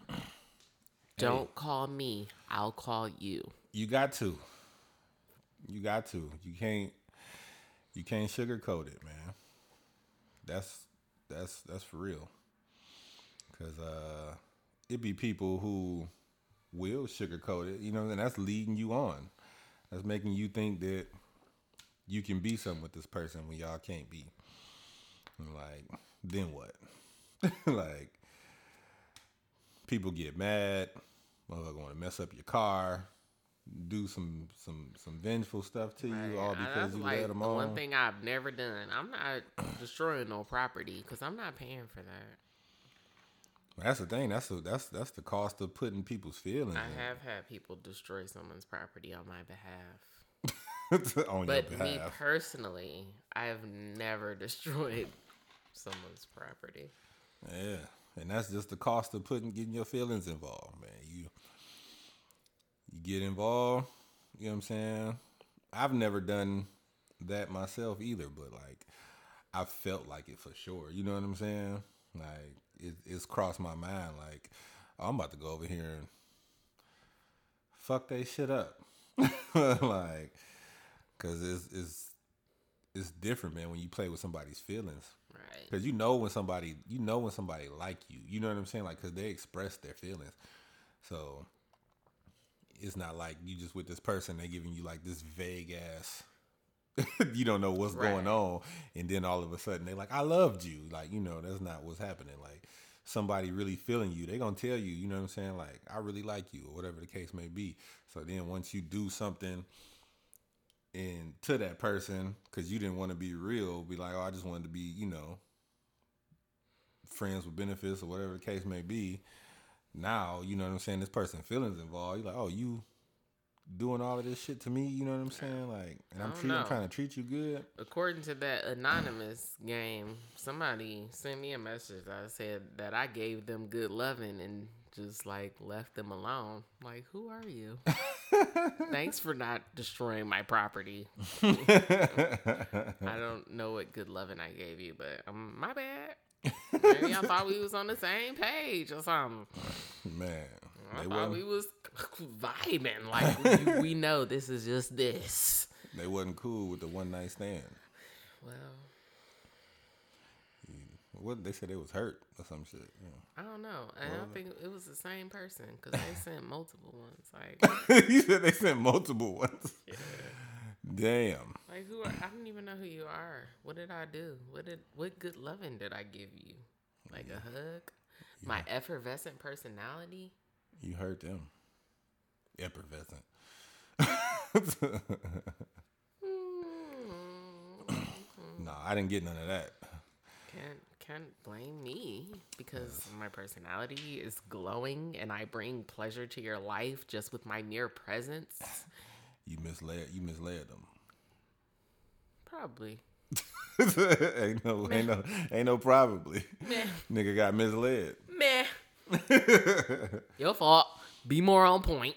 Don't hey, call me. I'll call you. You got to. You got to. You can't, you can't sugarcoat it, man. That's, that's, that's for real. Because uh, it be people who will sugarcoat it, you know, and that's leading you on. That's making you think that you can be something with this person when y'all can't be. And like, then what? Like, people get mad. Motherfucker want to mess up your car, do some some some vengeful stuff to you, right. all because That's you like let them the on. One thing I've never done. I'm not destroying no property because I'm not paying for that. That's the thing. That's the that's that's the cost of putting people's feelings I have had people destroy someone's property on my behalf. in on But your me behalf. personally, I have never destroyed someone's property. Yeah, and that's just the cost of putting getting your feelings involved, man. You you get involved. You know what I'm saying? I've never done that myself either, but like I felt like it for sure. You know what I'm saying? Like it, it's crossed my mind. Like oh, I'm about to go over here and fuck they shit up. Like, cause it's it's it's different, man. When you play with somebody's feelings, Right. cause you know when somebody you know when somebody like you. You know what I'm saying? Like, cause they express their feelings. So it's not like you just with this person. They giving you like this vague ass. You don't know what's Right. going on, and then all of a sudden they like, "I loved you." Like, you know, that's not what's happening. Like, somebody really feeling you, they gonna tell you. You know what I'm saying? Like, "I really like you," or whatever the case may be. So then once you do something and to that person, because you didn't want to be real, be like, "Oh, I just wanted to be," you know, friends with benefits or whatever the case may be. Now, you know what I'm saying? This person feelings involved. You're like, "Oh, you doing all of this shit to me," you know what I'm saying? Like, and I I'm don't treating, I'm know. trying to treat you good. According to that anonymous game, somebody sent me a message that said that I gave them good loving and just like left them alone. Like, who are you? Thanks for not destroying my property. I don't know what good loving I gave you, but um, my bad. Maybe I thought we was on the same page or something. Man, I they thought wasn't, we was vibing. Like, we, we know this is just this. they wasn't cool with the one night stand. Well, What they said they was hurt or some shit. Yeah. I don't know. I don't think it was the same person because they sent multiple ones. Like, You said they sent multiple ones. yeah. Damn. Like who? Are, I don't even know who you are. What did I do? What did? What good loving did I give you? Like a hug? My effervescent personality? You hurt them. Effervescent. No, I didn't get none of that. Can't can't blame me because my personality is glowing and I bring pleasure to your life just with my mere presence. You misled. You misled them. Probably. ain't no, ain't no, ain't no probably. Meh. Nigga got misled. Meh. Your fault. Be more on point.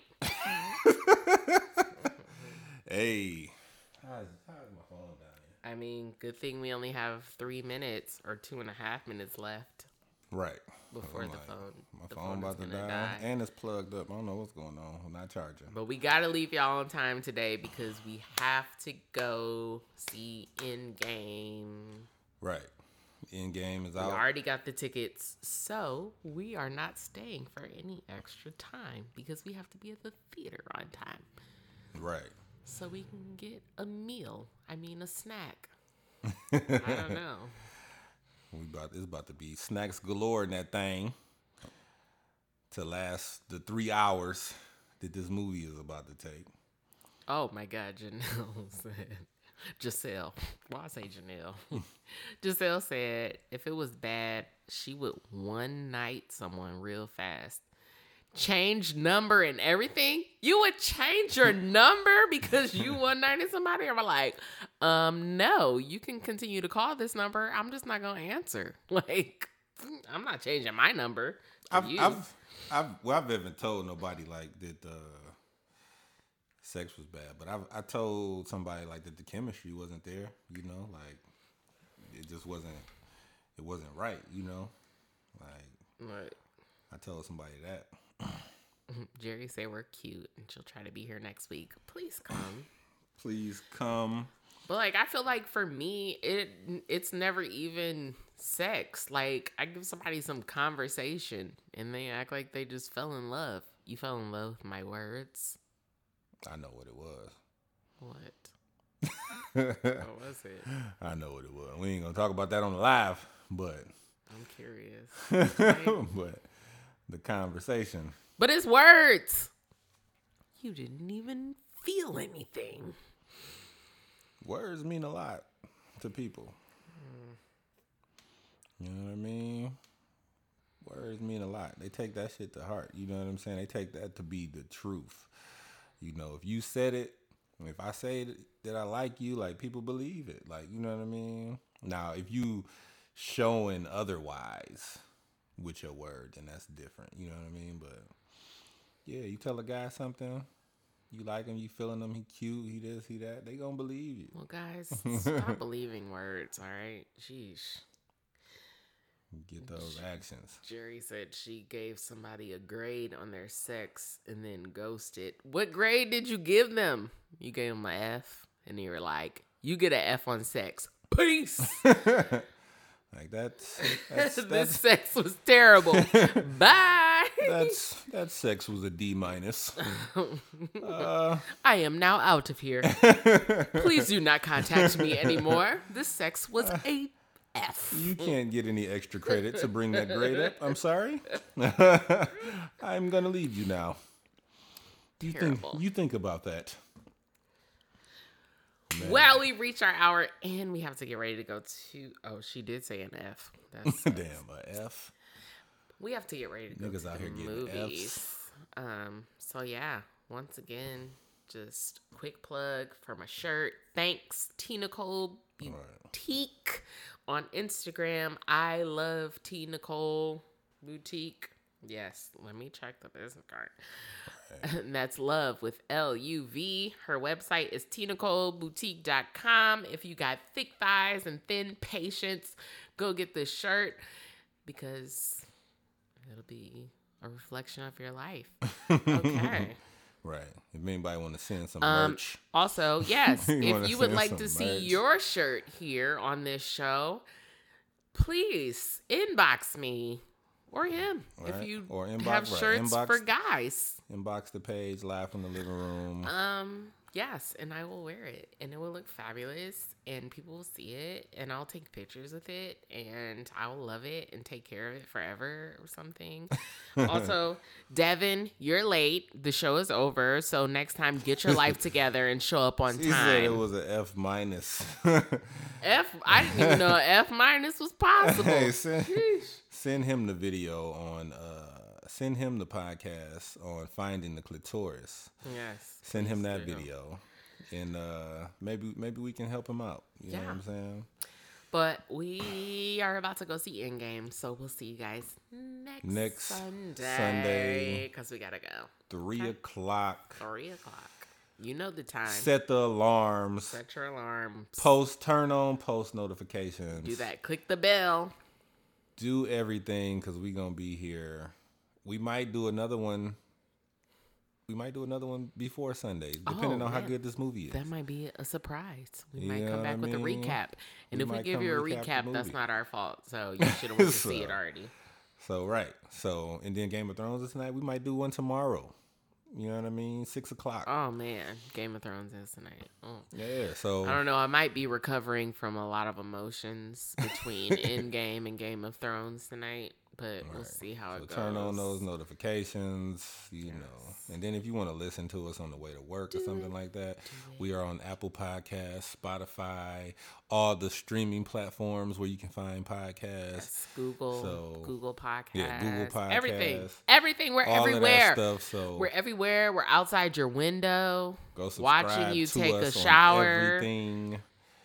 Hey, how's, how's my phone down here? I mean, good thing we only have three minutes or two and a half minutes left Right. before I'm the like, phone. My the phone is about to gonna die. die. And it's plugged up. I don't know what's going on. I'm not charging. But we gotta leave y'all on time today because we have to go see Endgame. Right. End game is We out. already got the tickets, so we are not staying for any extra time because we have to be at the theater on time. Right. So we can get a meal. I mean, a snack. I don't know. We about it's about to be snacks galore in that thing to last the three hours that this movie is about to take. Oh my God, Janelle said. Giselle. Why I say Janelle? Giselle said if it was bad, she would one night someone real fast. Change number and everything? You would change your number because you one nighted somebody? Or like, um, no, you can continue to call this number. I'm just not gonna answer. Like, I'm not changing my number. for I've, you. I've, I've, well, I've never told nobody like that uh, sex was bad, but I've, I told somebody like that the chemistry wasn't there. You know, like it just wasn't, it wasn't right. You know, like Right. I told somebody that. Jerry say we're cute and she'll try to be here next week. Please come. Please come. But like I feel like for me, it it's never even sex. Like I give somebody some conversation and they act like they just fell in love. You fell in love with my words. I know what it was. What? What was it? I know what it was. We ain't gonna talk about that on the live, but I'm curious. but the conversation. But it's words. You didn't even feel anything. Words mean a lot to people. You know what I mean? words mean a lot. They take that shit to heart. You know what I'm saying? They take that to be the truth. You know, if you said it, if I say that I like you, like people believe it. Like, you know what I mean? Now, if you showing otherwise with your word, then that's different. You know what I mean? But yeah, you tell a guy something, you like him, you feeling him, he cute, he this, he that, they gonna believe you. Well, guys, stop believing words, all right? Sheesh. Get those actions. Jerry said she gave somebody a grade on their sex and then ghosted. What grade did you give them? You gave them an F, and you were like, you get an F on sex. Peace. Like that's, that's, this that's sex was terrible. Bye. That's that sex was a D minus. Uh, I am now out of here. Please do not contact me anymore. This sex was a F. You can't get any extra credit to bring that grade up. I'm sorry. I'm gonna leave you now. You Terrible. think you think about that. Man. Well, we reached our hour and we have to get ready to go to. Oh, she did say an F. That's Damn, a F. We have to get ready to go Niggas to out the here getting movies. Fs. Um. So yeah, once again, just quick plug for my shirt. Thanks, T Nicole Boutique on Instagram. I love T Nicole Boutique. Yes, let me check the business card. And that's love with L U V. Her website is t nicole boutique dot com. If you got thick thighs and thin patience, go get this shirt because it'll be a reflection of your life. Okay. Right. If anybody want to send some Um, merch. Also, yes, You wanna if you would send like some to see merch. your shirt here on this show, please inbox me or him Right. if you Or inbox- have right. shirts Inbox- for guys. Inbox the page, live from the living room. Um, yes, and I will wear it, and it will look fabulous, and people will see it, and I'll take pictures with it, and I will love it and take care of it forever or something. Also, Devin, you're late. The show is over, so next time, get your life together and show up on She time. said it was an F minus. F. I didn't even know F minus was possible. Hey, send, send him the video on. Uh, send him the podcast on finding the clitoris. Yes. Send him please that do. video, and uh, maybe maybe we can help him out. You know Yeah. what I'm saying? But we are about to go see Endgame, so we'll see you guys next, Next Sunday. Sunday. Because we got to go. Three Okay. o'clock. Three o'clock. You know the time. Set the alarms. Set your alarm. Post turn on post notifications. Do that. Click the bell. Do everything because we gonna be here. We might do another one. We might do another one before Sunday, depending Oh, on how yeah. good this movie is. That might be a surprise. We You might know come what back I with a mean? recap. And We if we might give come you a recap the recap, that's movie. not our fault. So you should have went to So- see it already. So right. So and then Game of Thrones is tonight. We might do one tomorrow. You know what I mean? Six o'clock. Oh, man. Game of Thrones is tonight. Oh. Yeah. So I don't know. I might be recovering from a lot of emotions between Endgame and Game of Thrones tonight, but we'll Right. see how So it goes. turn on those notifications, you know. And then if you want to listen to us on the way to work or something like that, we are on Apple Podcasts, Spotify, all the streaming platforms where you can find podcasts. Yes, Google, So, Google Podcasts, yeah, Google everything, Podcasts, everything. We're all everywhere. of that stuff. So We're everywhere. We're outside your window, go subscribe watching you to take a us on shower. everything,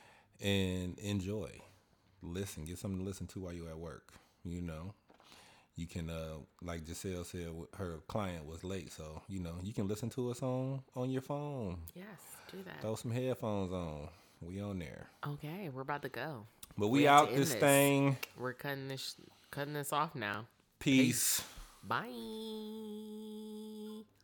and enjoy. Listen, get something to listen to while you're at work. You know. You can, uh, like Giselle said, her client was late, so you know you can listen to us on on your phone. Yes, do that. Throw some headphones on. We on there, Okay, we're about to go. but We we, have to out end this this. thing. We're cutting this, cutting this off now. Peace. Bye.